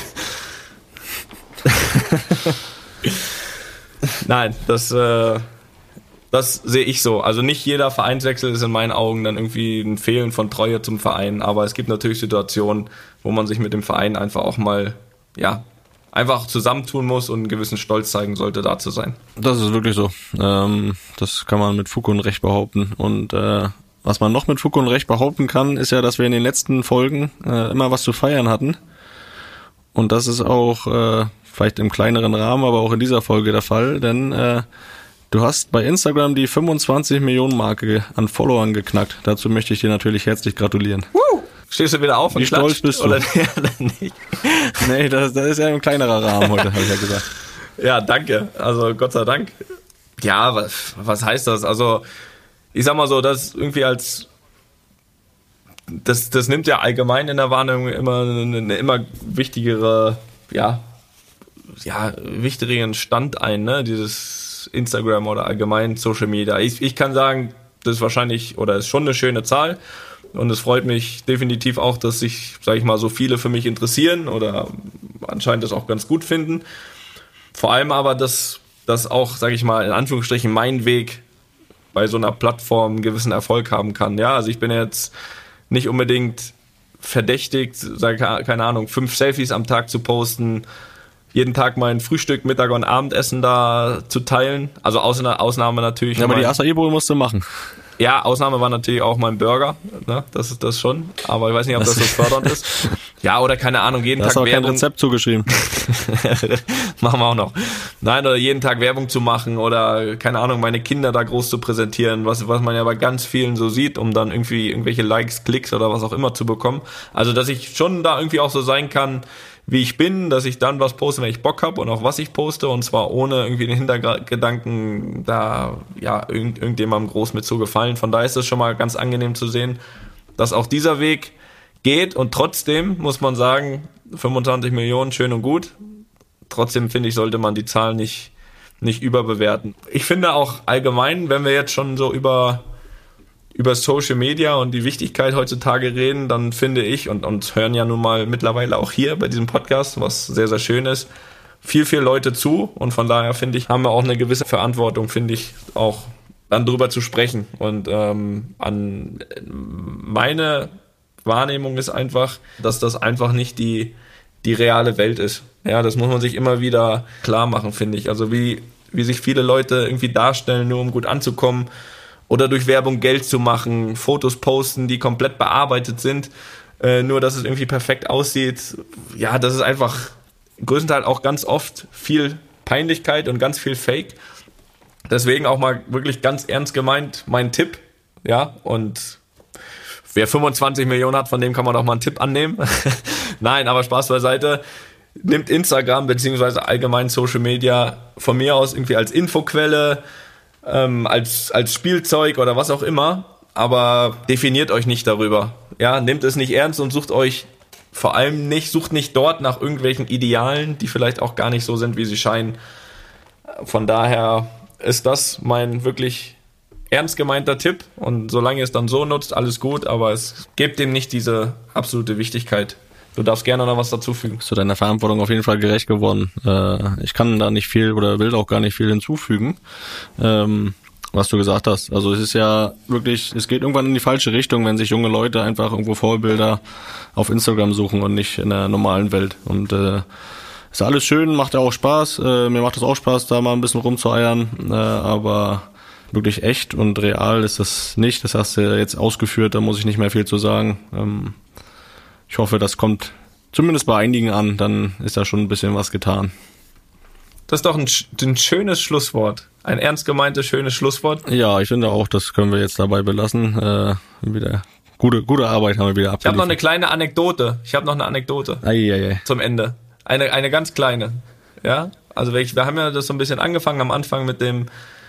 Nein, das sehe ich so. Also nicht jeder Vereinswechsel ist in meinen Augen dann irgendwie ein Fehlen von Treue zum Verein, aber es gibt natürlich Situationen, wo man sich mit dem Verein einfach auch mal, ja, einfach zusammentun muss und einen gewissen Stolz zeigen sollte, da zu sein. Das ist wirklich so. Das kann man mit Fug und Recht behaupten. Und was man noch mit Fug und Recht behaupten kann, ist ja, dass wir in den letzten Folgen immer was zu feiern hatten. Und das ist auch vielleicht im kleineren Rahmen, aber auch in dieser Folge der Fall, denn du hast bei Instagram die 25 Millionen Marke an Followern geknackt. Dazu möchte ich dir natürlich herzlich gratulieren. Stehst du wieder auf und Wie stolz bist du? Oder nicht? Nee, das ist ja ein kleinerer Rahmen heute, habe ich ja gesagt. Ja, danke. Also Gott sei Dank. Ja, was heißt das? Also ich sag mal so, das irgendwie das nimmt ja allgemein in der Wahrnehmung immer eine immer wichtigere, wichtigeren Stand ein, ne? Dieses Instagram oder allgemein Social Media. Ich kann sagen, das ist wahrscheinlich oder ist schon eine schöne Zahl und es freut mich definitiv auch, dass sich, sag ich mal, so viele für mich interessieren oder anscheinend das auch ganz gut finden. Vor allem aber, dass auch, sag ich mal, in Anführungsstrichen mein Weg bei so einer Plattform einen gewissen Erfolg haben kann. Ja, also ich bin jetzt nicht unbedingt verdächtigt, keine Ahnung, 5 Selfies am Tag zu posten, jeden Tag mein Frühstück, Mittag und Abendessen da zu teilen. Also Ausnahme natürlich. Ja, aber die Acai Bowl musst du machen. Ja, Ausnahme war natürlich auch mein Burger, ne? Das ist das schon. Aber ich weiß nicht, ob das so fördernd ist. Ja, oder keine Ahnung, jeden Tag Werbung. Hast du auch kein Rezept zugeschrieben. Machen wir auch noch. Nein, oder jeden Tag Werbung zu machen oder, keine Ahnung, meine Kinder da groß zu präsentieren, was man ja bei ganz vielen so sieht, um dann irgendwie irgendwelche Likes, Klicks oder was auch immer zu bekommen. Also, dass ich schon da irgendwie auch so sein kann, wie ich bin, dass ich dann was poste, wenn ich Bock habe und auch was ich poste und zwar ohne irgendwie den Hintergedanken, da irgendjemandem groß mit zu gefallen. Von daher ist es schon mal ganz angenehm zu sehen, dass auch dieser Weg geht und trotzdem muss man sagen, 25 Millionen, schön und gut. Trotzdem finde ich, sollte man die Zahlen nicht überbewerten. Ich finde auch allgemein, wenn wir jetzt schon so über Social Media und die Wichtigkeit heutzutage reden, dann finde ich, und uns hören ja nun mal mittlerweile auch hier bei diesem Podcast, was sehr, sehr schön ist, viel Leute zu und von daher finde ich, haben wir auch eine gewisse Verantwortung, finde ich, auch dann drüber zu sprechen und an meine Wahrnehmung ist einfach, dass das einfach nicht die reale Welt ist. Ja, das muss man sich immer wieder klar machen, finde ich. Also wie sich viele Leute irgendwie darstellen, nur um gut anzukommen, oder durch Werbung Geld zu machen, Fotos posten, die komplett bearbeitet sind, nur dass es irgendwie perfekt aussieht. Ja, das ist einfach größtenteils auch ganz oft viel Peinlichkeit und ganz viel Fake. Deswegen auch mal wirklich ganz ernst gemeint mein Tipp. Ja, und wer 25 Millionen hat, von dem kann man auch mal einen Tipp annehmen. Nein, aber Spaß beiseite. Nimmt Instagram beziehungsweise allgemein Social Media von mir aus irgendwie als Infoquelle, als Spielzeug oder was auch immer, aber definiert euch nicht darüber. Ja, nehmt es nicht ernst und sucht nicht dort nach irgendwelchen Idealen, die vielleicht auch gar nicht so sind, wie sie scheinen. Von daher ist das mein wirklich ernst gemeinter Tipp und solange ihr es dann so nutzt, alles gut, aber es gebt dem nicht diese absolute Wichtigkeit. Du darfst gerne noch was dazufügen. Zu deiner Verantwortung auf jeden Fall gerecht geworden. Ich kann da nicht viel oder will auch gar nicht viel hinzufügen, was du gesagt hast. Also es ist ja wirklich, es geht irgendwann in die falsche Richtung, wenn sich junge Leute einfach irgendwo Vorbilder auf Instagram suchen und nicht in der normalen Welt. Und ist alles schön, macht ja auch Spaß. Mir macht es auch Spaß, da mal ein bisschen rumzueiern, aber wirklich echt und real ist das nicht. Das hast du jetzt ausgeführt, da muss ich nicht mehr viel zu sagen. Ich hoffe, das kommt zumindest bei einigen an, dann ist da schon ein bisschen was getan. Das ist doch ein schönes Schlusswort. Ein ernst gemeintes, schönes Schlusswort. Ja, ich finde auch, das können wir jetzt dabei belassen. Wieder gute Arbeit haben wir wieder abgeliefert. Ich habe noch eine kleine Anekdote. Ei. Zum Ende. Eine ganz kleine. Ja, also wir haben ja das so ein bisschen angefangen am Anfang mit dem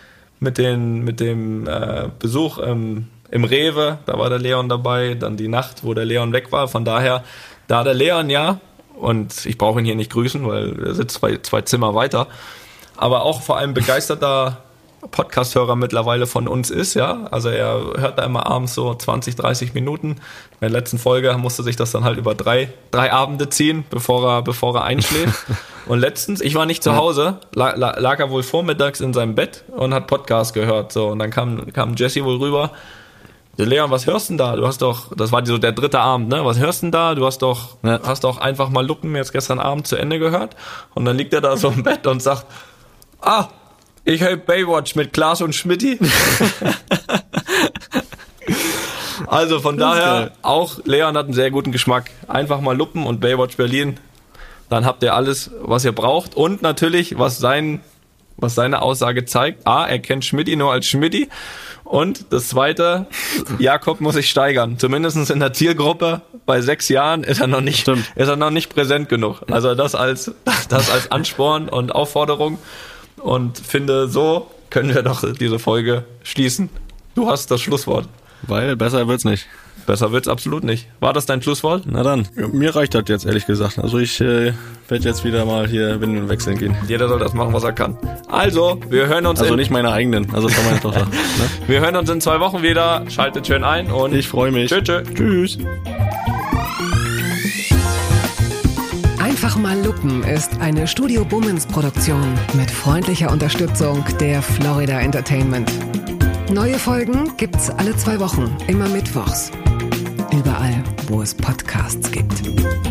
Besuch im Rewe, da war der Leon dabei, dann die Nacht, wo der Leon weg war, von daher, da der Leon ja, und ich brauche ihn hier nicht grüßen, weil er sitzt zwei Zimmer weiter, aber auch vor allem begeisterter Podcast-Hörer mittlerweile von uns ist, ja, also er hört da immer abends so 20, 30 Minuten, in der letzten Folge musste sich das dann halt über drei Abende ziehen, bevor er einschläft. Und letztens, ich war nicht zu Hause, lag er wohl vormittags in seinem Bett und hat Podcast gehört, so, und dann kam Jesse wohl rüber, Leon, was hörst denn da? Du hast doch, das war so der dritte Abend, ne? Was hörst denn da? Du hast doch einfach mal Luppen jetzt gestern Abend zu Ende gehört. Und dann liegt er da so im Bett und sagt, ich höre Baywatch mit Klaas und Schmidti. Also von daher, auch Leon hat einen sehr guten Geschmack. Einfach mal Luppen und Baywatch Berlin. Dann habt ihr alles, was ihr braucht. Und natürlich, was seine Aussage zeigt. Er kennt Schmidti nur als Schmidti. Und das Zweite, Jakob muss sich steigern. Zumindest in der Zielgruppe. Bei 6 Jahren ist er noch nicht präsent genug. Also das als Ansporn und Aufforderung. Und finde, so können wir doch diese Folge schließen. Du hast das Schlusswort. Weil besser wird's nicht. Besser wird's absolut nicht. War das dein Schlusswort? Na dann, mir reicht das jetzt ehrlich gesagt. Also ich werde jetzt wieder mal hier Windeln wechseln gehen. Jeder soll das machen, was er kann. Also, wir hören uns nicht meine eigenen, also von meiner Tochter. Ne? Wir hören uns in 2 Wochen wieder. Schaltet schön ein und ich freue mich. Tschüss. Einfach mal Luppen ist eine Studio Bummens Produktion mit freundlicher Unterstützung der Florida Entertainment. Neue Folgen gibt's alle 2 Wochen, immer mittwochs. Überall, wo es Podcasts gibt.